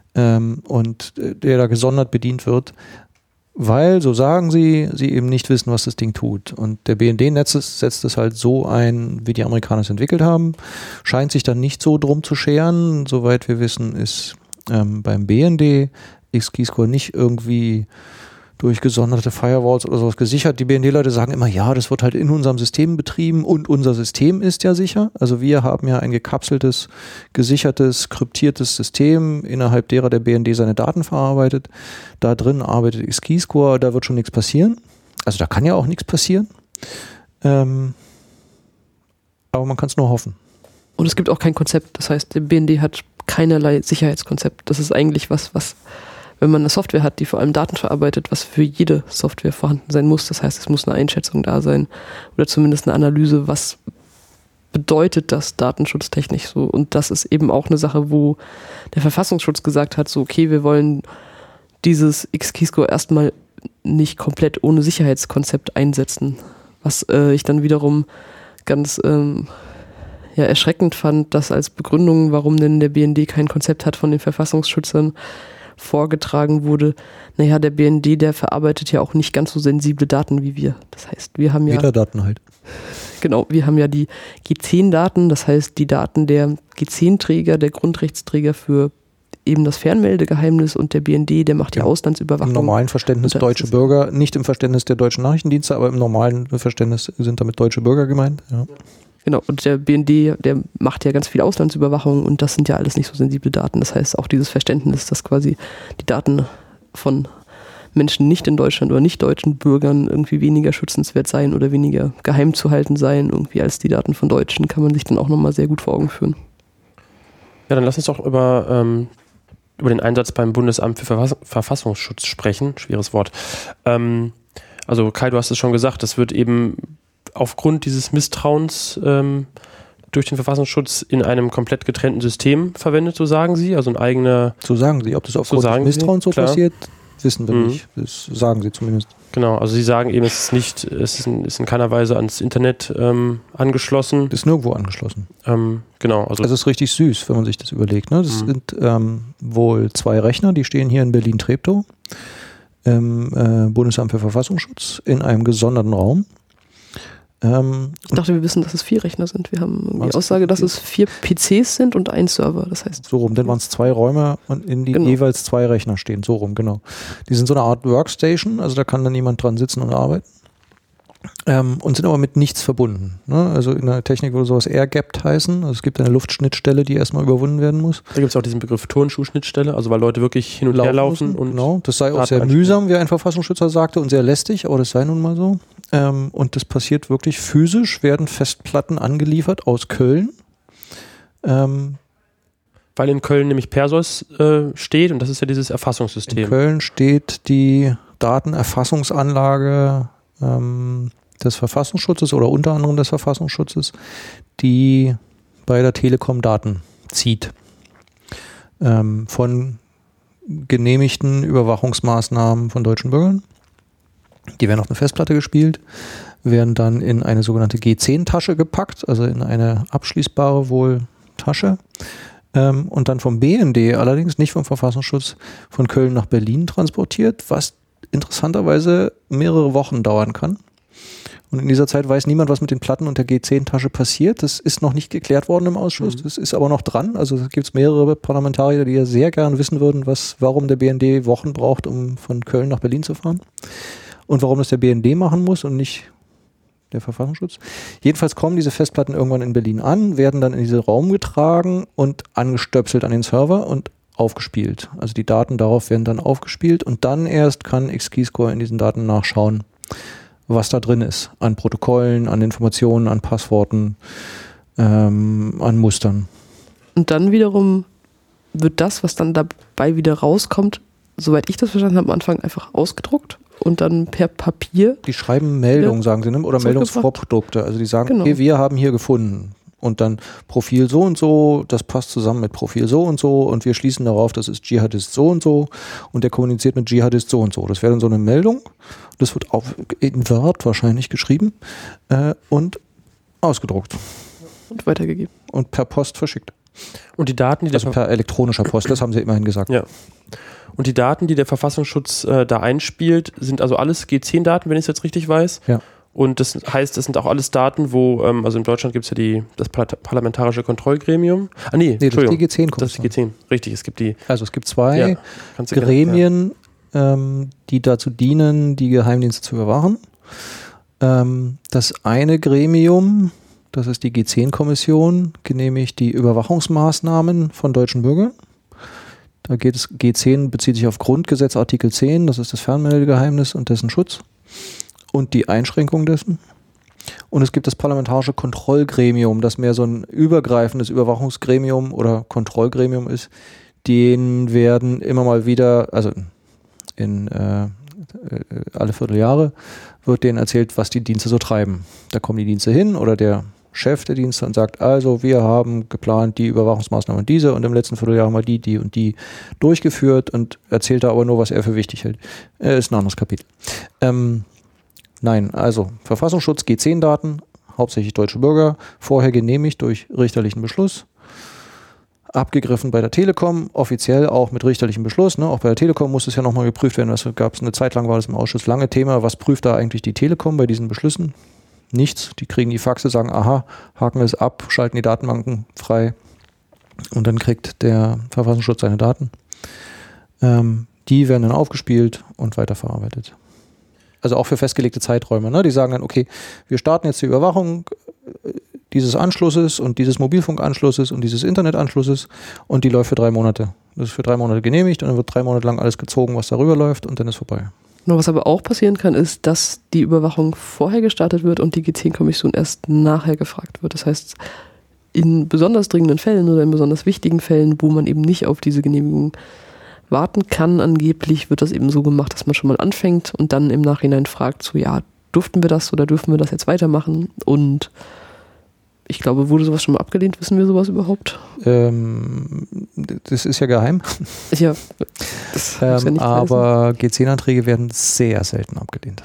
und der da gesondert bedient wird, weil, so sagen sie eben nicht wissen, was das Ding tut. Und der BND-Netz setzt es halt so ein, wie die Amerikaner es entwickelt haben, scheint sich dann nicht so drum zu scheren. Soweit wir wissen, ist beim BND XKeyscore nicht irgendwie durch gesonderte Firewalls oder sowas gesichert. Die BND-Leute sagen immer, ja, das wird halt in unserem System betrieben und unser System ist ja sicher. Also wir haben ja ein gekapseltes, gesichertes, kryptiertes System, innerhalb derer der BND seine Daten verarbeitet. Da drin arbeitet XKeyscore, da wird schon nichts passieren. Also da kann ja auch nichts passieren. Aber man kann es nur hoffen. Und es gibt auch kein Konzept. Das heißt, der BND hat keinerlei Sicherheitskonzept. Das ist eigentlich was wenn man eine Software hat, die vor allem Daten verarbeitet, was für jede Software vorhanden sein muss. Das heißt, es muss eine Einschätzung da sein oder zumindest eine Analyse, was bedeutet das datenschutztechnisch so. Und das ist eben auch eine Sache, wo der Verfassungsschutz gesagt hat, so okay, wir wollen dieses XKeyscore erstmal nicht komplett ohne Sicherheitskonzept einsetzen. Was ich dann wiederum ganz erschreckend fand, dass als Begründung, warum denn der BND kein Konzept hat, von den Verfassungsschützern vorgetragen wurde, naja, der BND, der verarbeitet ja auch nicht ganz so sensible Daten wie wir. Das heißt, wir haben ja... Metadaten halt. Genau, wir haben ja die G10-Daten, das heißt die Daten der G10-Träger, der Grundrechtsträger für eben das Fernmeldegeheimnis und der BND, der macht die Auslandsüberwachung. Im normalen Verständnis deutsche Bürger, nicht im Verständnis der deutschen Nachrichtendienste, aber im normalen Verständnis sind damit deutsche Bürger gemeint. Ja. Genau, und der BND, der macht ja ganz viel Auslandsüberwachung und das sind ja alles nicht so sensible Daten. Das heißt, auch dieses Verständnis, dass quasi die Daten von Menschen nicht in Deutschland oder nicht deutschen Bürgern irgendwie weniger schützenswert sein oder weniger geheim zu halten seien, irgendwie als die Daten von Deutschen, kann man sich dann auch nochmal sehr gut vor Augen führen. Ja, dann lass uns doch über den Einsatz beim Bundesamt für Verfassungsschutz sprechen. Schweres Wort. Also Kai, du hast es schon gesagt, das wird eben aufgrund dieses Misstrauens durch den Verfassungsschutz in einem komplett getrennten System verwendet, so sagen sie. Also ein eigener... So sagen sie. Ob das aufgrund des Misstrauens so passiert, wissen wir nicht. Das sagen sie zumindest. Genau, also sie sagen eben, es ist in keiner Weise ans Internet angeschlossen. Das ist nirgendwo angeschlossen. Genau. Also es ist richtig süß, wenn man sich das überlegt. Ne? Das sind wohl 2 Rechner, die stehen hier in Berlin-Treptow im Bundesamt für Verfassungsschutz in einem gesonderten Raum. Ich dachte, wir wissen, dass es 4 Rechner sind. Wir haben die Aussage, dass es 4 PCs sind und ein Server. Das heißt so rum, dann waren es 2 Räume und in die jeweils 2 Rechner stehen. So rum, genau. Die sind so eine Art Workstation, also da kann dann jemand dran sitzen und arbeiten. Und sind aber mit nichts verbunden. Ne? Also in der Technik würde sowas air-gapped heißen. Also es gibt eine Luftschnittstelle, die erstmal überwunden werden muss. Da gibt es auch diesen Begriff Turnschuhschnittstelle, also weil Leute wirklich hin und her laufen. Und genau, das sei auch sehr mühsam, wie ein Verfassungsschützer sagte, und sehr lästig, aber das sei nun mal so. Und das passiert wirklich physisch, werden Festplatten angeliefert aus Köln. Weil in Köln nämlich Persos steht und das ist ja dieses Erfassungssystem. In Köln steht die Datenerfassungsanlage des Verfassungsschutzes oder unter anderem des Verfassungsschutzes, die bei der Telekom Daten zieht. Von genehmigten Überwachungsmaßnahmen von deutschen Bürgern. Die werden auf eine Festplatte gespielt, werden dann in eine sogenannte G10-Tasche gepackt, also in eine abschließbare wohl Tasche. Und dann vom BND, allerdings nicht vom Verfassungsschutz, von Köln nach Berlin transportiert, was interessanterweise mehrere Wochen dauern kann. Und in dieser Zeit weiß niemand, was mit den Platten und der G10-Tasche passiert. Das ist noch nicht geklärt worden im Ausschuss. Das ist aber noch dran. Also es gibt mehrere Parlamentarier, die ja sehr gern wissen würden, warum der BND Wochen braucht, um von Köln nach Berlin zu fahren. Und warum das der BND machen muss und nicht der Verfassungsschutz. Jedenfalls kommen diese Festplatten irgendwann in Berlin an, werden dann in diesen Raum getragen und angestöpselt an den Server und aufgespielt. Also die Daten darauf werden dann aufgespielt und dann erst kann XKeyscore in diesen Daten nachschauen, was da drin ist. An Protokollen, an Informationen, an Passworten, an Mustern. Und dann wiederum wird das, was dann dabei wieder rauskommt, soweit ich das verstanden habe, am Anfang einfach ausgedruckt und dann per Papier. Die schreiben Meldungen, sagen sie, ne? Oder Meldungsvorprodukte. Also die sagen, okay, wir haben hier gefunden. Und dann Profil so und so, das passt zusammen mit Profil so und so und wir schließen darauf, das ist Dschihadist so und so und der kommuniziert mit Dschihadist so und so. Das wäre dann so eine Meldung. Das wird auch in Word wahrscheinlich geschrieben und ausgedruckt. Und weitergegeben. Und per Post verschickt. Und die Daten, die also per elektronischer Post, das haben sie immerhin gesagt. Ja. Und die Daten, die der Verfassungsschutz da einspielt, sind also alles G10-Daten, wenn ich es jetzt richtig weiß. Ja. Und das heißt, das sind auch alles Daten, wo, also in Deutschland gibt es ja das Parlamentarische Kontrollgremium. Nee, das ist die G10-Kommission. Das ist die G10, richtig. Es gibt 2 Gremien, die dazu dienen, die Geheimdienste zu überwachen. Das eine Gremium, das ist die G10-Kommission, genehmigt die Überwachungsmaßnahmen von deutschen Bürgern. Da geht es, G10 bezieht sich auf Grundgesetz Artikel 10, das ist das Fernmeldegeheimnis und dessen Schutz. Und die Einschränkung dessen. Und es gibt das Parlamentarische Kontrollgremium, das mehr so ein übergreifendes Überwachungsgremium oder Kontrollgremium ist. Denen werden immer mal wieder, also in alle Vierteljahre, wird denen erzählt, was die Dienste so treiben. Da kommen die Dienste hin oder der Chef der Dienste und sagt, also wir haben geplant die Überwachungsmaßnahmen diese und im letzten Vierteljahr haben wir die und die durchgeführt und erzählt da aber nur, was er für wichtig hält. Ist ein anderes Kapitel. Nein, also Verfassungsschutz, G10-Daten, hauptsächlich deutsche Bürger, vorher genehmigt durch richterlichen Beschluss, abgegriffen bei der Telekom, offiziell auch mit richterlichem Beschluss. Ne? Auch bei der Telekom muss es ja nochmal geprüft werden. Das gab es eine Zeit lang, war das im Ausschuss lange Thema. Was prüft da eigentlich die Telekom bei diesen Beschlüssen? Nichts. Die kriegen die Faxe, sagen, aha, haken es ab, schalten die Datenbanken frei Und dann kriegt der Verfassungsschutz seine Daten. Die werden dann aufgespielt und weiterverarbeitet. Also auch für festgelegte Zeiträume. Ne? Die sagen dann, okay, wir starten jetzt die Überwachung dieses Anschlusses und dieses Mobilfunkanschlusses und dieses Internetanschlusses und die läuft für 3 Monate. Das ist für 3 Monate genehmigt und dann wird 3 Monate lang alles gezogen, was darüber läuft und dann ist vorbei. Was aber auch passieren kann, ist, dass die Überwachung vorher gestartet wird und die G10-Kommission erst nachher gefragt wird. Das heißt, in besonders dringenden Fällen oder in besonders wichtigen Fällen, wo man eben nicht auf diese Genehmigung warten kann, angeblich wird das eben so gemacht, dass man schon mal anfängt und dann im Nachhinein fragt, so ja, durften wir das oder dürfen wir das jetzt weitermachen? Und ich glaube, wurde sowas schon mal abgelehnt? Wissen wir sowas überhaupt? Das ist ja geheim. Ja, aber G10-Anträge werden sehr selten abgelehnt.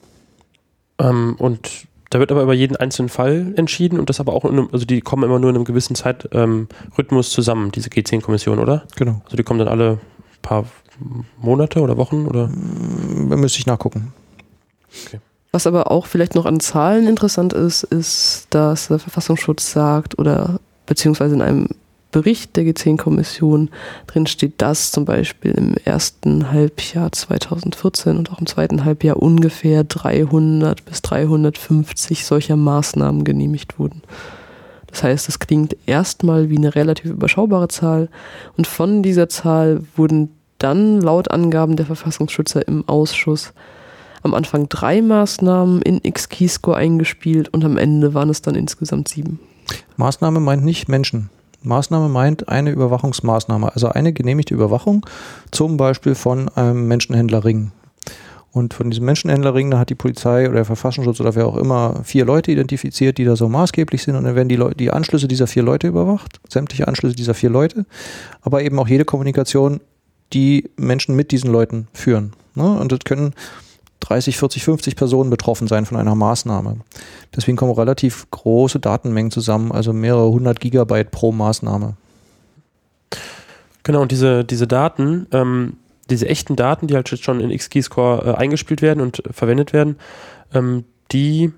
Und da wird aber über jeden einzelnen Fall entschieden und das aber auch, also die kommen immer nur in einem gewissen Zeitrhythmus zusammen, diese G10-Kommission, oder? Genau. Also die kommen dann alle paar Monate oder Wochen, oder? Müsste ich nachgucken. Okay. Was aber auch vielleicht noch an Zahlen interessant ist, ist, dass der Verfassungsschutz sagt oder beziehungsweise in einem Bericht der G10-Kommission drin steht, dass zum Beispiel im ersten Halbjahr 2014 und auch im zweiten Halbjahr ungefähr 300 bis 350 solcher Maßnahmen genehmigt wurden. Das heißt, es klingt erstmal wie eine relativ überschaubare Zahl und von dieser Zahl wurden dann laut Angaben der Verfassungsschützer im Ausschuss am Anfang 3 Maßnahmen in XKeyscore eingespielt und am Ende waren es dann insgesamt 7. Maßnahme meint nicht Menschen. Maßnahme meint eine Überwachungsmaßnahme, also eine genehmigte Überwachung, zum Beispiel von einem Menschenhändlerring. Und von diesem Menschenhändlerring, da hat die Polizei oder der Verfassungsschutz oder wer auch immer 4 Leute identifiziert, die da so maßgeblich sind und dann werden die Anschlüsse dieser 4 Leute überwacht, sämtliche Anschlüsse dieser 4 Leute, aber eben auch jede Kommunikation, die Menschen mit diesen Leuten führen. Ne? Und das können 30, 40, 50 Personen betroffen sein von einer Maßnahme. Deswegen kommen relativ große Datenmengen zusammen, also mehrere 100 Gigabyte pro Maßnahme. Genau, und diese Daten, diese echten Daten, die halt jetzt schon in XKeyscore eingespielt werden und verwendet werden, die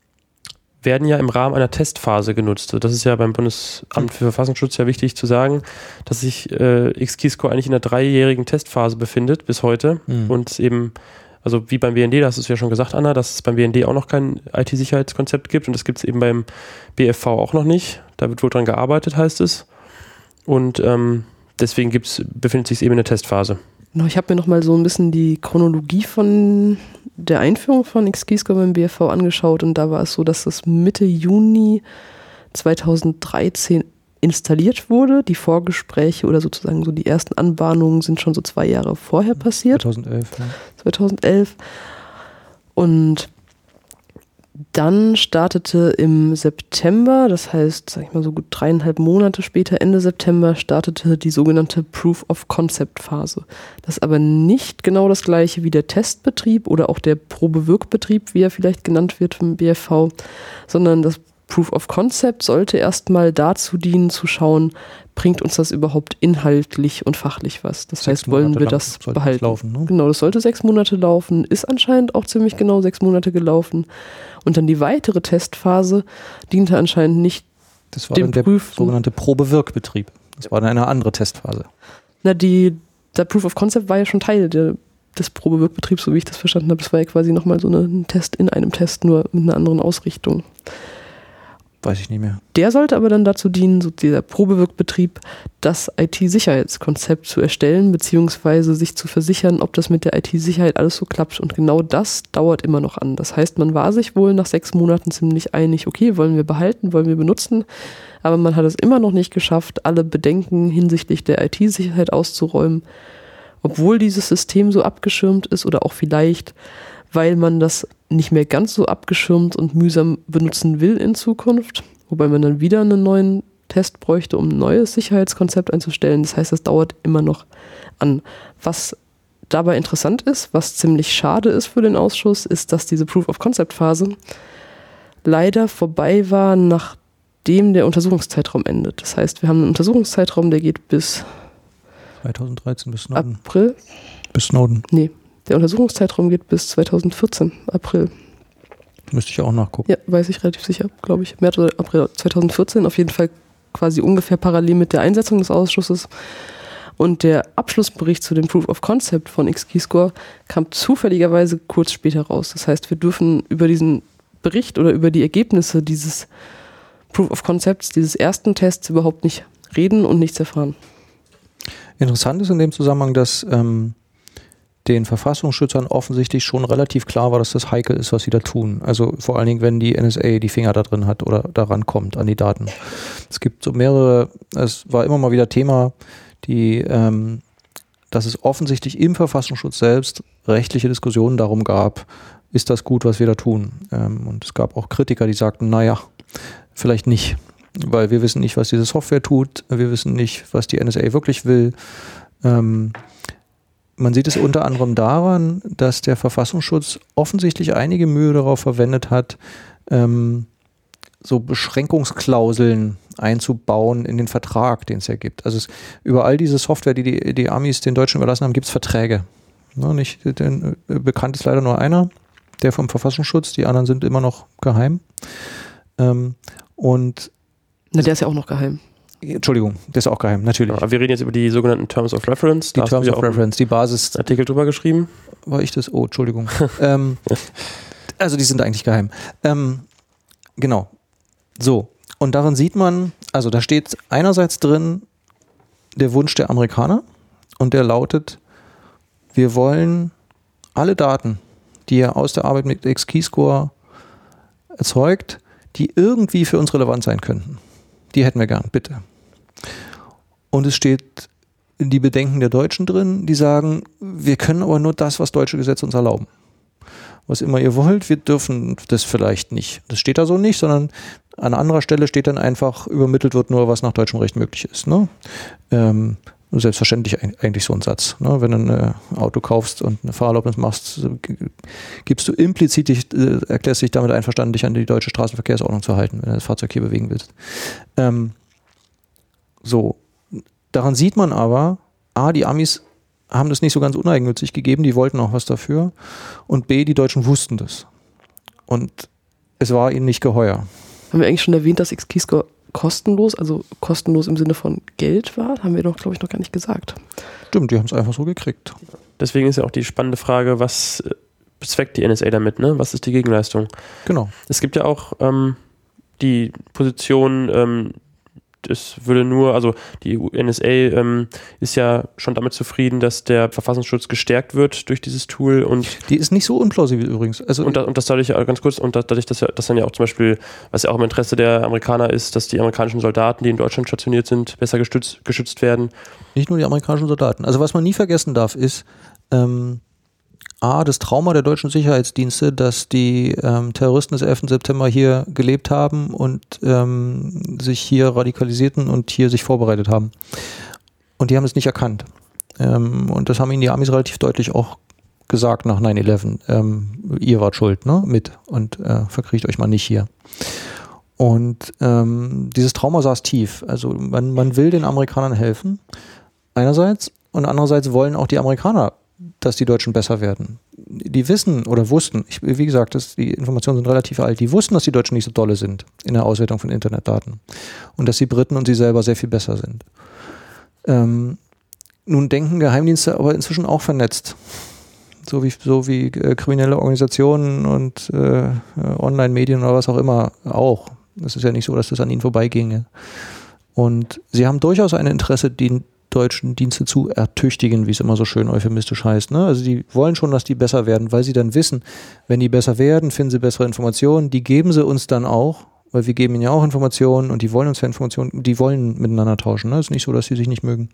werden ja im Rahmen einer Testphase genutzt. Das ist ja beim Bundesamt für Verfassungsschutz ja wichtig zu sagen, dass sich XKeyscore eigentlich in einer 3-jährigen Testphase befindet bis heute und eben also wie beim BND, das hast du ja schon gesagt, Anna, dass es beim BND auch noch kein IT-Sicherheitskonzept gibt und das gibt es eben beim BFV auch noch nicht. Da wird wohl dran gearbeitet, heißt es. Und deswegen befindet sich es eben in der Testphase. Ich habe mir noch mal so ein bisschen die Chronologie von der Einführung von XKeyscore beim BFV angeschaut und da war es so, dass das Mitte Juni 2013 installiert wurde. Die Vorgespräche oder sozusagen so die ersten Anbahnungen sind schon so 2 Jahre vorher passiert. 2011. Ja. 2011. Und dann startete im September, das heißt, sag ich mal so gut 3,5 Monate später, Ende September, startete die sogenannte Proof-of-Concept-Phase. Das ist aber nicht genau das gleiche wie der Testbetrieb oder auch der Probewirkbetrieb, wie er vielleicht genannt wird vom BFV, sondern das Proof of Concept sollte erstmal dazu dienen, zu schauen, bringt uns das überhaupt inhaltlich und fachlich was? Das heißt, wollen wir das behalten? Laufen, ne? Genau, das sollte 6 Monate laufen, ist anscheinend auch ziemlich genau 6 Monate gelaufen. Und dann die weitere Testphase diente anscheinend nicht das war dem dann der sogenannte Probewirkbetrieb. Das war dann eine andere Testphase. Na, der Proof of Concept war ja schon Teil des Probewirkbetriebs, so wie ich das verstanden habe. Das war ja quasi nochmal so ein Test in einem Test, nur mit einer anderen Ausrichtung. Weiß ich nicht mehr. Der sollte aber dann dazu dienen, so dieser Probewirkbetrieb, das IT-Sicherheitskonzept zu erstellen, beziehungsweise sich zu versichern, ob das mit der IT-Sicherheit alles so klappt. Und genau das dauert immer noch an. Das heißt, man war sich wohl nach 6 Monaten ziemlich einig, okay, wollen wir behalten, wollen wir benutzen, aber man hat es immer noch nicht geschafft, alle Bedenken hinsichtlich der IT-Sicherheit auszuräumen, obwohl dieses System so abgeschirmt ist oder auch vielleicht, weil man das nicht mehr ganz so abgeschirmt und mühsam benutzen will in Zukunft, wobei man dann wieder einen neuen Test bräuchte, um ein neues Sicherheitskonzept einzustellen. Das heißt, das dauert immer noch an. Was dabei interessant ist, was ziemlich schade ist für den Ausschuss, ist, dass diese Proof-of-Concept-Phase leider vorbei war, nachdem der Untersuchungszeitraum endet. Das heißt, wir haben einen Untersuchungszeitraum, der geht bis 2013 bis Snowden. April. Bis Snowden. Nee. Der Untersuchungszeitraum geht bis 2014, April. Müsste ich auch nachgucken. Ja, weiß ich relativ sicher, glaube ich. März oder April 2014. Auf jeden Fall quasi ungefähr parallel mit der Einsetzung des Ausschusses. Und der Abschlussbericht zu dem Proof of Concept von XKeyscore kam zufälligerweise kurz später raus. Das heißt, wir dürfen über diesen Bericht oder über die Ergebnisse dieses Proof of Concepts, dieses ersten Tests überhaupt nicht reden und nichts erfahren. Interessant ist in dem Zusammenhang, dass den Verfassungsschützern offensichtlich schon relativ klar war, dass das heikel ist, was sie da tun. Also vor allen Dingen, wenn die NSA die Finger da drin hat oder daran kommt, an die Daten. Es gibt so mehrere, es war immer mal wieder Thema, dass es offensichtlich im Verfassungsschutz selbst rechtliche Diskussionen darum gab, ist das gut, was wir da tun? Und es gab auch Kritiker, die sagten, naja, vielleicht nicht, weil wir wissen nicht, was diese Software tut, wir wissen nicht, was die NSA wirklich will. Man sieht es unter anderem daran, dass der Verfassungsschutz offensichtlich einige Mühe darauf verwendet hat, so Beschränkungsklauseln einzubauen in den Vertrag, den es ja gibt. Also über all diese Software, die Amis den Deutschen überlassen haben, gibt es Verträge. Bekannt ist leider nur einer, der vom Verfassungsschutz, die anderen sind immer noch geheim. Der ist ja auch noch geheim. Entschuldigung, der ist auch geheim, natürlich. Ja, aber wir reden jetzt über die sogenannten Terms of Reference. Die Terms of Reference, die Basis. Artikel drüber geschrieben. War ich das? Oh, Entschuldigung. Also die sind eigentlich geheim. Genau. So. Und darin sieht man, also da steht einerseits drin der Wunsch der Amerikaner und der lautet, wir wollen alle Daten, die ihr aus der Arbeit mit XKeyscore erzeugt, die irgendwie für uns relevant sein könnten. Die hätten wir gern, bitte. Und es steht in die Bedenken der Deutschen drin, die sagen, wir können aber nur das, was deutsche Gesetze uns erlauben. Was immer ihr wollt, wir dürfen das vielleicht nicht. Das steht da so nicht, sondern an anderer Stelle steht dann einfach, übermittelt wird nur, was nach deutschem Recht möglich ist. Ne? Selbstverständlich eigentlich so ein Satz. Ne? Wenn du ein Auto kaufst und eine Fahrerlaubnis machst, gibst du implizit, erklärst dich damit einverstanden, dich an die deutsche Straßenverkehrsordnung zu halten, wenn du das Fahrzeug hier bewegen willst. Daran sieht man aber, die Amis haben das nicht so ganz uneigennützig gegeben, die wollten auch was dafür. Und B, die Deutschen wussten das. Und es war ihnen nicht geheuer. Haben wir eigentlich schon erwähnt, dass XKeyscore kostenlos, also kostenlos im Sinne von Geld war? Haben wir doch, glaube ich, noch gar nicht gesagt. Stimmt, die haben es einfach so gekriegt. Deswegen ist ja auch die spannende Frage, was bezweckt die NSA damit, ne? Was ist die Gegenleistung? Genau. Es gibt ja auch die Position, es würde nur, also die NSA ist ja schon damit zufrieden, dass der Verfassungsschutz gestärkt wird durch dieses Tool und die ist nicht so unplausibel übrigens. Also und das dadurch, ganz kurz, und dadurch, dass dann ja auch zum Beispiel, was ja auch im Interesse der Amerikaner ist, dass die amerikanischen Soldaten, die in Deutschland stationiert sind, besser geschützt werden. Nicht nur die amerikanischen Soldaten. Also was man nie vergessen darf, ist das Trauma der deutschen Sicherheitsdienste, dass die Terroristen des 11. September hier gelebt haben und sich hier radikalisierten und hier sich vorbereitet haben. Und die haben es nicht erkannt. Und das haben ihnen die Amis relativ deutlich auch gesagt nach 9/11. Ihr wart schuld, ne? Mit und verkriegt euch mal nicht hier. Und dieses Trauma saß tief. Also man will den Amerikanern helfen, einerseits, und andererseits wollen auch die Amerikaner, dass die Deutschen besser werden. Die wissen oder wussten, wie gesagt, die Informationen sind relativ alt, die wussten, dass die Deutschen nicht so dolle sind in der Auswertung von Internetdaten und dass die Briten und sie selber sehr viel besser sind. Nun denken Geheimdienste aber inzwischen auch vernetzt. So wie kriminelle Organisationen und Online-Medien oder was auch immer auch. Es ist ja nicht so, dass das an ihnen vorbeiginge. Und sie haben durchaus ein Interesse, die deutschen Dienste zu ertüchtigen, wie es immer so schön euphemistisch heißt. Ne? Also die wollen schon, dass die besser werden, weil sie dann wissen, wenn die besser werden, finden sie bessere Informationen, die geben sie uns dann auch, weil wir geben ihnen ja auch Informationen und die wollen uns ja Informationen, die wollen miteinander tauschen. Ne? Es ist nicht so, dass sie sich nicht mögen.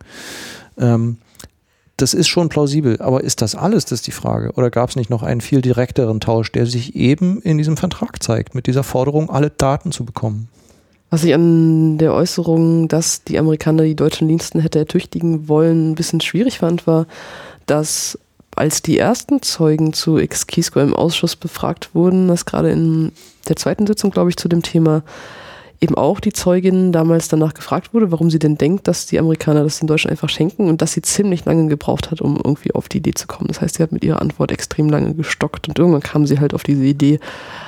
Das ist schon plausibel, aber ist das alles, das ist die Frage? Oder gab es nicht noch einen viel direkteren Tausch, der sich eben in diesem Vertrag zeigt, mit dieser Forderung, alle Daten zu bekommen? Was ich an der Äußerung, dass die Amerikaner die deutschen Diensten hätte ertüchtigen wollen, ein bisschen schwierig fand, war, dass als die ersten Zeugen zu XKeyscore im Ausschuss befragt wurden, dass gerade in der zweiten Sitzung, glaube ich, zu dem Thema eben auch die Zeugin damals danach gefragt wurde, warum sie denn denkt, dass die Amerikaner das den Deutschen einfach schenken und dass sie ziemlich lange gebraucht hat, um irgendwie auf die Idee zu kommen. Das heißt, sie hat mit ihrer Antwort extrem lange gestockt und irgendwann kam sie halt auf diese Idee,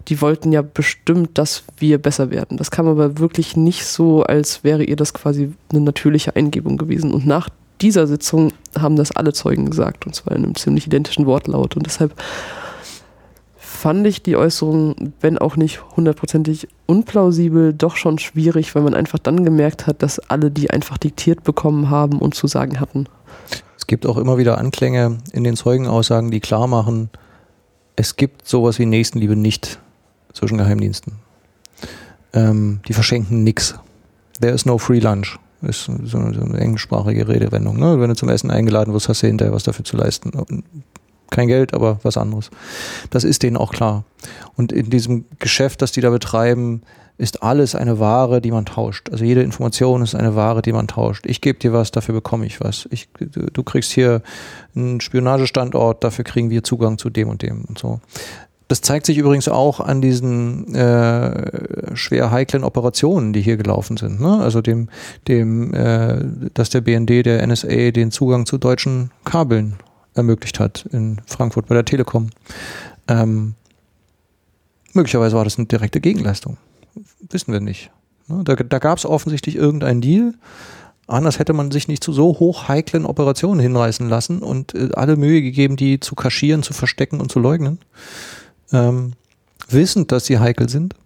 die wollten ja bestimmt, dass wir besser werden. Das kam aber wirklich nicht so, als wäre ihr das quasi eine natürliche Eingebung gewesen. Und nach dieser Sitzung haben das alle Zeugen gesagt, und zwar in einem ziemlich identischen Wortlaut. Und deshalb fand ich die Äußerung, wenn auch nicht hundertprozentig unplausibel, doch schon schwierig, weil man einfach dann gemerkt hat, dass alle die einfach diktiert bekommen haben und zu sagen hatten. Es gibt auch immer wieder Anklänge in den Zeugenaussagen, die klar machen, es gibt sowas wie Nächstenliebe nicht zwischen Geheimdiensten. Die verschenken nichts. There is no free lunch. Ist so eine englischsprachige Redewendung. Ne? Wenn du zum Essen eingeladen wirst, hast du hinterher was dafür zu leisten. Kein Geld, aber was anderes. Das ist denen auch klar. Und in diesem Geschäft, das die da betreiben, ist alles eine Ware, die man tauscht. Also jede Information ist eine Ware, die man tauscht. Ich gebe dir was, dafür bekomme ich was. Du kriegst hier einen Spionagestandort, dafür kriegen wir Zugang zu dem und so. Das zeigt sich übrigens auch an diesen schwer heiklen Operationen, die hier gelaufen sind. Ne? Also dass der BND, der NSA, den Zugang zu deutschen Kabeln ermöglicht hat in Frankfurt bei der Telekom. Möglicherweise war das eine direkte Gegenleistung. Wissen wir nicht. Ne? Da gab es offensichtlich irgendeinen Deal. Anders hätte man sich nicht zu so hoch heiklen Operationen hinreißen lassen und alle Mühe gegeben, die zu kaschieren, zu verstecken und zu leugnen. Wissend, dass sie heikel sind.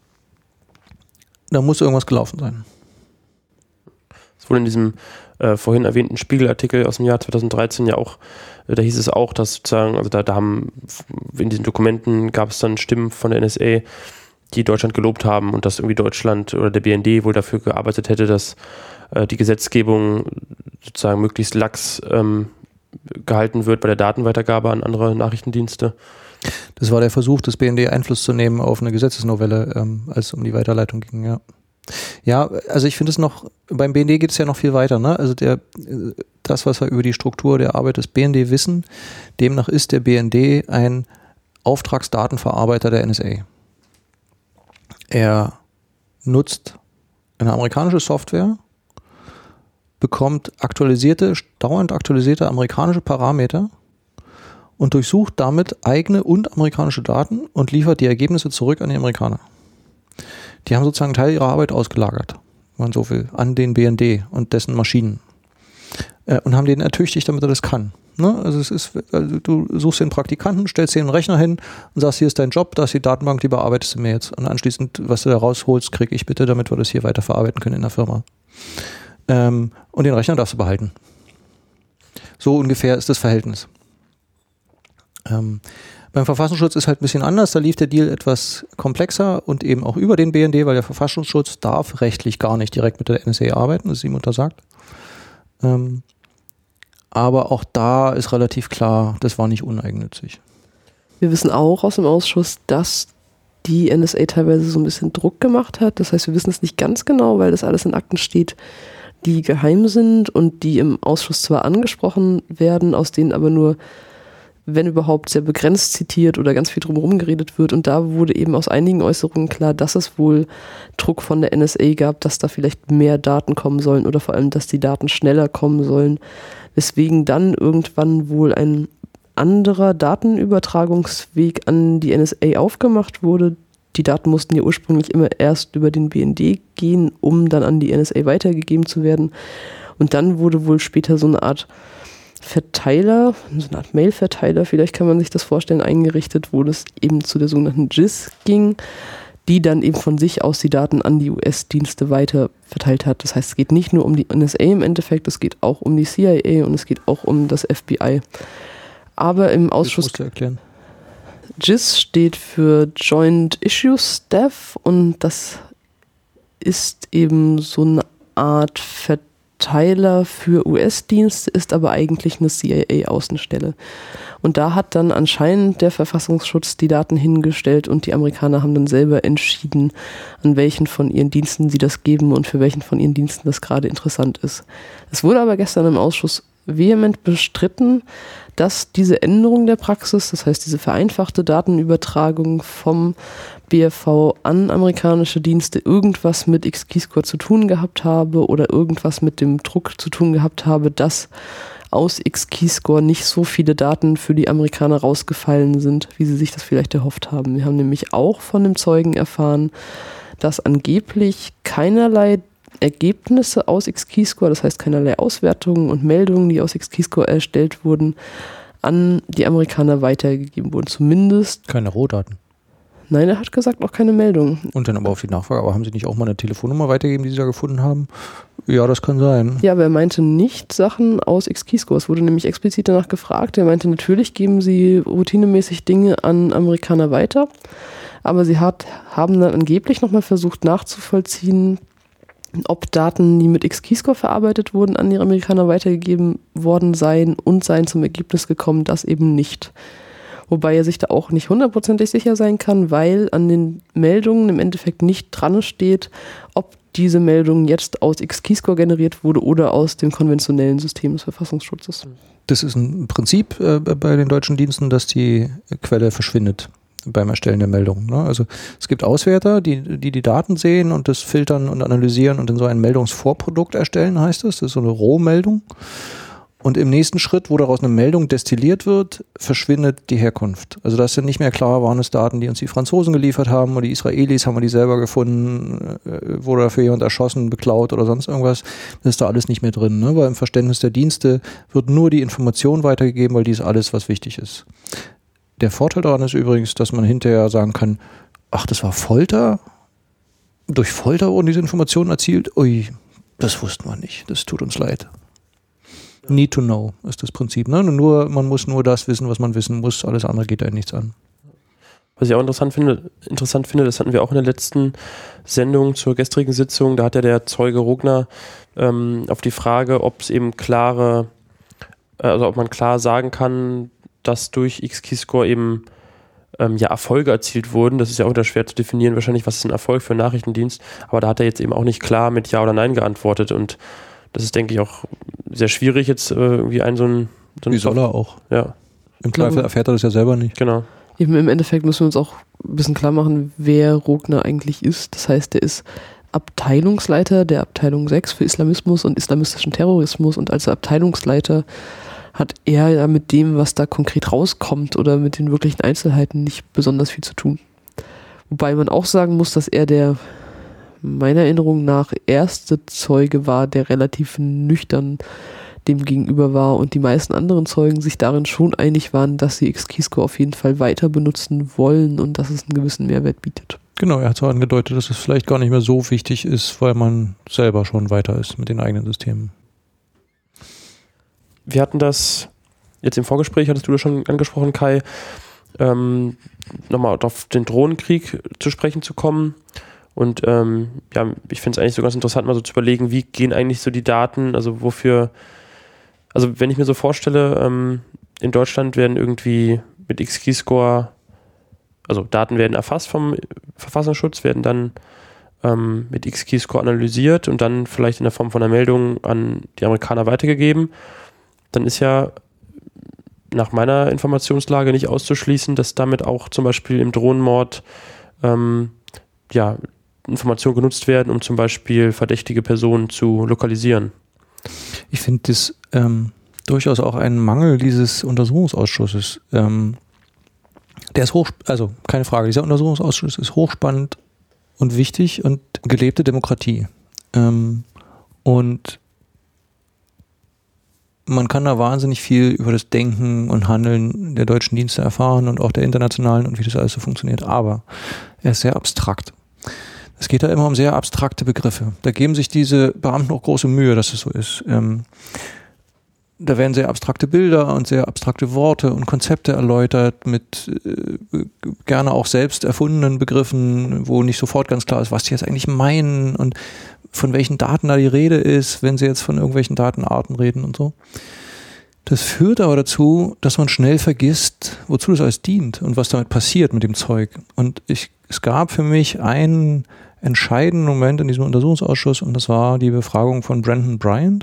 Da muss irgendwas gelaufen sein. Es wurde in diesem vorhin erwähnten Spiegelartikel aus dem Jahr 2013 ja auch, da hieß es auch, dass sozusagen, also da haben in diesen Dokumenten gab es dann Stimmen von der NSA, die Deutschland gelobt haben und dass irgendwie Deutschland oder der BND wohl dafür gearbeitet hätte, dass die Gesetzgebung sozusagen möglichst lax gehalten wird bei der Datenweitergabe an andere Nachrichtendienste. Das war der Versuch des BND, Einfluss zu nehmen auf eine Gesetzesnovelle, als es um die Weiterleitung ging, ja. Ja, also ich finde es noch, beim BND geht es ja noch viel weiter, ne? Also das, was wir über die Struktur der Arbeit des BND wissen, demnach ist der BND ein Auftragsdatenverarbeiter der NSA. Er nutzt eine amerikanische Software, bekommt dauernd aktualisierte amerikanische Parameter und durchsucht damit eigene und amerikanische Daten und liefert die Ergebnisse zurück an die Amerikaner. Die haben sozusagen einen Teil ihrer Arbeit ausgelagert, wenn man so will, an den BND und dessen Maschinen. Und haben den ertüchtigt, damit er das kann. Ne? Also du suchst den Praktikanten, stellst dir einen Rechner hin und sagst, hier ist dein Job, da ist die Datenbank, die bearbeitest du mir jetzt. Und anschließend, was du da rausholst, krieg ich bitte, damit wir das hier weiter verarbeiten können in der Firma. Und den Rechner darfst du behalten. So ungefähr ist das Verhältnis. Beim Verfassungsschutz ist halt ein bisschen anders, da lief der Deal etwas komplexer und eben auch über den BND, weil der Verfassungsschutz darf rechtlich gar nicht direkt mit der NSA arbeiten, das ist ihm untersagt. Aber auch da ist relativ klar, das war nicht uneigennützig. Wir wissen auch aus dem Ausschuss, dass die NSA teilweise so ein bisschen Druck gemacht hat. Das heißt, wir wissen es nicht ganz genau, weil das alles in Akten steht, die geheim sind und die im Ausschuss zwar angesprochen werden, aus denen aber nur, wenn überhaupt, sehr begrenzt zitiert oder ganz viel drumherum geredet wird. Und da wurde eben aus einigen Äußerungen klar, dass es wohl Druck von der NSA gab, dass da vielleicht mehr Daten kommen sollen oder vor allem, dass die Daten schneller kommen sollen. Weswegen dann irgendwann wohl ein anderer Datenübertragungsweg an die NSA aufgemacht wurde. Die Daten mussten ja ursprünglich immer erst über den BND gehen, um dann an die NSA weitergegeben zu werden. Und dann wurde wohl später so eine Art Verteiler, so eine Art Mail-Verteiler, vielleicht kann man sich das vorstellen, eingerichtet, wo das eben zu der sogenannten GIS ging, die dann eben von sich aus die Daten an die US-Dienste weiter verteilt hat. Das heißt, es geht nicht nur um die NSA im Endeffekt, es geht auch um die CIA und es geht auch um das FBI. Aber im Ausschuss... Das musst du erklären. GIS steht für Joint Issues Staff und das ist eben so eine Art Verteiler für US-Dienste, ist aber eigentlich eine CIA-Außenstelle. Und da hat dann anscheinend der Verfassungsschutz die Daten hingestellt und die Amerikaner haben dann selber entschieden, an welchen von ihren Diensten sie das geben und für welchen von ihren Diensten das gerade interessant ist. Es wurde aber gestern im Ausschuss vehement bestritten, dass diese Änderung der Praxis, das heißt diese vereinfachte Datenübertragung vom BFV an amerikanische Dienste irgendwas mit XKeyscore zu tun gehabt habe oder irgendwas mit dem Druck zu tun gehabt habe, dass aus X-Keyscore nicht so viele Daten für die Amerikaner rausgefallen sind, wie sie sich das vielleicht erhofft haben. Wir haben nämlich auch von dem Zeugen erfahren, dass angeblich keinerlei Ergebnisse aus X-Keyscore, das heißt keinerlei Auswertungen und Meldungen, die aus X-Keyscore erstellt wurden, an die Amerikaner weitergegeben wurden. Zumindest. Keine Rohdaten. Nein, er hat gesagt, auch keine Meldung. Und dann aber auf die Nachfrage, aber haben Sie nicht auch mal eine Telefonnummer weitergegeben, die Sie da gefunden haben? Ja, das kann sein. Ja, aber er meinte nicht Sachen aus X-Keyscore. Es wurde nämlich explizit danach gefragt. Er meinte, natürlich geben sie routinemäßig Dinge an Amerikaner weiter, aber sie haben dann angeblich nochmal versucht nachzuvollziehen, ob Daten, die mit X-Keyscore verarbeitet wurden, an die Amerikaner weitergegeben worden seien und seien zum Ergebnis gekommen, das eben nicht. Wobei er sich da auch nicht hundertprozentig sicher sein kann, weil an den Meldungen im Endeffekt nicht dran steht, ob diese Meldung jetzt aus X-Keyscore generiert wurde oder aus dem konventionellen System des Verfassungsschutzes. Das ist ein Prinzip bei den deutschen Diensten, dass die Quelle verschwindet beim Erstellen der Meldung. Ne? Also es gibt Auswerter, die Daten sehen und das filtern und analysieren und in so ein Meldungsvorprodukt erstellen, heißt das. Das ist so eine Rohmeldung. Und im nächsten Schritt, wo daraus eine Meldung destilliert wird, verschwindet die Herkunft. Also das sind nicht mehr klar, waren es Daten, die uns die Franzosen geliefert haben oder die Israelis, haben wir die selber gefunden, wurde dafür jemand erschossen, beklaut oder sonst irgendwas. Das ist da alles nicht mehr drin, ne? Weil im Verständnis der Dienste wird nur die Information weitergegeben, weil die ist alles, was wichtig ist. Der Vorteil daran ist übrigens, dass man hinterher sagen kann, ach, das war Folter? Durch Folter wurden diese Informationen erzielt? Ui, das wussten wir nicht, das tut uns leid. Need to know ist das Prinzip. Ne? Man muss nur das wissen, was man wissen muss. Alles andere geht einem nichts an. Was ich auch interessant finde, das hatten wir auch in der letzten Sendung zur gestrigen Sitzung, da hat ja der Zeuge Rogner auf die Frage, ob es eben ob man klar sagen kann, dass durch X-Keyscore eben Erfolge erzielt wurden. Das ist ja auch wieder schwer zu definieren, wahrscheinlich, was ist ein Erfolg für einen Nachrichtendienst. Aber da hat er jetzt eben auch nicht klar mit Ja oder Nein geantwortet. Und das ist, denke ich, auch sehr schwierig, jetzt irgendwie so ein Wie soll er auch? Ja. Im Zweifel erfährt er das ja selber nicht. Genau. Eben im Endeffekt müssen wir uns auch ein bisschen klar machen, wer Rogner eigentlich ist. Das heißt, er ist Abteilungsleiter der Abteilung 6 für Islamismus und islamistischen Terrorismus und als Abteilungsleiter hat er ja mit dem, was da konkret rauskommt oder mit den wirklichen Einzelheiten nicht besonders viel zu tun. Wobei man auch sagen muss, dass er der meiner Erinnerung nach erste Zeuge war, der relativ nüchtern dem gegenüber war und die meisten anderen Zeugen sich darin schon einig waren, dass sie X-Keyscore auf jeden Fall weiter benutzen wollen und dass es einen gewissen Mehrwert bietet. Genau, er hat so angedeutet, dass es vielleicht gar nicht mehr so wichtig ist, weil man selber schon weiter ist mit den eigenen Systemen. Wir hatten das jetzt im Vorgespräch, hattest du das schon angesprochen, Kai, nochmal auf den Drohnenkrieg zu sprechen zu kommen. Und ich finde es eigentlich so ganz interessant, mal so zu überlegen, wie gehen eigentlich so die Daten, also wenn ich mir so vorstelle, in Deutschland werden irgendwie mit X-Keyscore, also Daten werden erfasst vom Verfassungsschutz, werden dann mit X-Keyscore analysiert und dann vielleicht in der Form von einer Meldung an die Amerikaner weitergegeben. Dann ist ja nach meiner Informationslage nicht auszuschließen, dass damit auch zum Beispiel im Drohnenmord Informationen genutzt werden, um zum Beispiel verdächtige Personen zu lokalisieren. Ich finde das durchaus auch ein Mangel dieses Untersuchungsausschusses. Der ist also keine Frage, dieser Untersuchungsausschuss ist hochspannend und wichtig und gelebte Demokratie. Und man kann da wahnsinnig viel über das Denken und Handeln der deutschen Dienste erfahren und auch der internationalen und wie das alles so funktioniert. Aber er ist sehr abstrakt. Es geht da immer um sehr abstrakte Begriffe. Da geben sich diese Beamten auch große Mühe, dass es so ist. Da werden sehr abstrakte Bilder und sehr abstrakte Worte und Konzepte erläutert mit gerne auch selbst erfundenen Begriffen, wo nicht sofort ganz klar ist, was die jetzt eigentlich meinen und von welchen Daten da die Rede ist, wenn sie jetzt von irgendwelchen Datenarten reden und so. Das führt aber dazu, dass man schnell vergisst, wozu das alles dient und was damit passiert mit dem Zeug. Und es gab für mich einen entscheidenden Moment in diesem Untersuchungsausschuss und das war die Befragung von Brandon Bryant.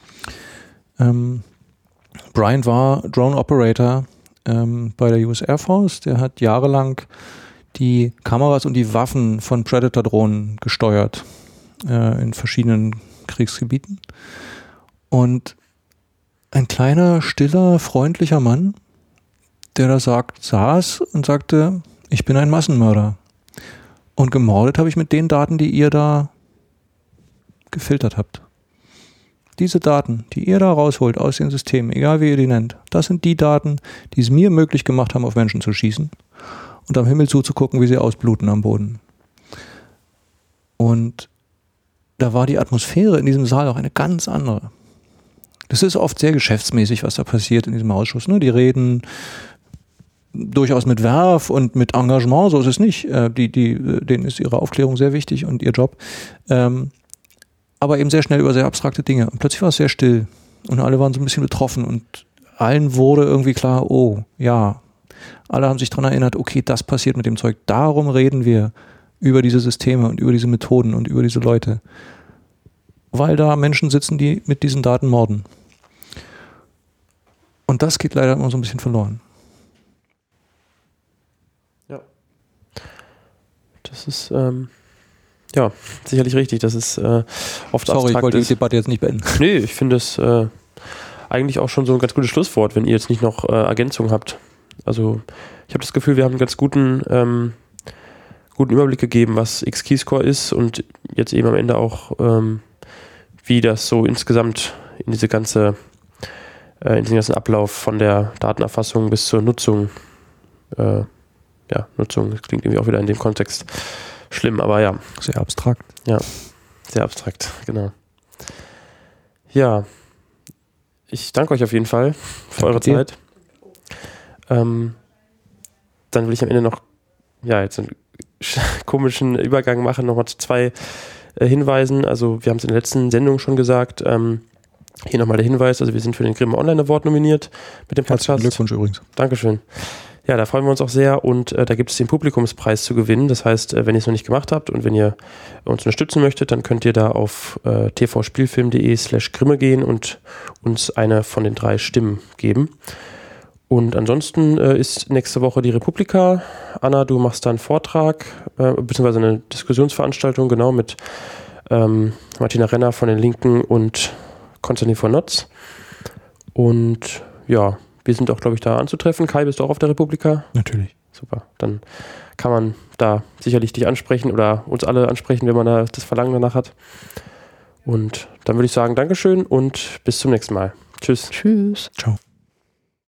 Bryant war Drone Operator bei der US Air Force. Der hat jahrelang die Kameras und die Waffen von Predator-Drohnen gesteuert in verschiedenen Kriegsgebieten. Und ein kleiner, stiller, freundlicher Mann, der da saß und sagte, ich bin ein Massenmörder. Und gemordet habe ich mit den Daten, die ihr da gefiltert habt. Diese Daten, die ihr da rausholt aus den Systemen, egal wie ihr die nennt, das sind die Daten, die es mir möglich gemacht haben, auf Menschen zu schießen und am Himmel zuzugucken, wie sie ausbluten am Boden. Und da war die Atmosphäre in diesem Saal auch eine ganz andere. Das ist oft sehr geschäftsmäßig, was da passiert in diesem Ausschuss. Ne? Die reden durchaus mit Verve und mit Engagement, so ist es nicht. Denen ist ihre Aufklärung sehr wichtig und ihr Job. Aber eben sehr schnell über sehr abstrakte Dinge. Und plötzlich war es sehr still. Und alle waren so ein bisschen betroffen. Und allen wurde irgendwie klar, oh, ja. Alle haben sich daran erinnert, okay, das passiert mit dem Zeug. Darum reden wir über diese Systeme und über diese Methoden und über diese Leute. Weil da Menschen sitzen, die mit diesen Daten morden. Und das geht leider immer so ein bisschen verloren. Ja. Das ist, ja, sicherlich richtig. Das ist oft abstrakt. Sorry, ich wollte die Debatte jetzt nicht beenden. Nee, ich finde es eigentlich auch schon so ein ganz gutes Schlusswort, wenn ihr jetzt nicht noch Ergänzungen habt. Also ich habe das Gefühl, wir haben einen ganz guten Überblick gegeben, was X-Keyscore ist und jetzt eben am Ende auch, wie das so insgesamt in diesen ganzen Ablauf von der Datenerfassung bis zur Nutzung, Nutzung, das klingt irgendwie auch wieder in dem Kontext schlimm, aber ja. Sehr abstrakt. Ja, sehr abstrakt, genau. Ja, ich danke euch auf jeden Fall für eure Zeit. Dann will ich am Ende noch jetzt einen komischen Übergang machen, nochmal zu 2 Hinweisen. Also wir haben es in der letzten Sendung schon gesagt. Hier nochmal der Hinweis, also wir sind für den Grimme Online Award nominiert mit dem Podcast. Herzlichen Glückwunsch übrigens. Dankeschön. Ja, da freuen wir uns auch sehr und da gibt es den Publikumspreis zu gewinnen. Das heißt, wenn ihr es noch nicht gemacht habt und wenn ihr uns unterstützen möchtet, dann könnt ihr da auf tvspielfilm.de/Grimme gehen und uns eine von den 3 Stimmen geben. Und ansonsten ist nächste Woche die Republika. Anna, du machst da einen Vortrag, beziehungsweise eine Diskussionsveranstaltung, genau, mit Martina Renner von den Linken und Konstantin von Notz. Und ja, wir sind auch, glaube ich, da anzutreffen. Kai, bist du auch auf der Republika? Natürlich. Super, dann kann man da sicherlich dich ansprechen oder uns alle ansprechen, wenn man da das Verlangen danach hat. Und dann würde ich sagen, Dankeschön und bis zum nächsten Mal. Tschüss. Tschüss. Ciao.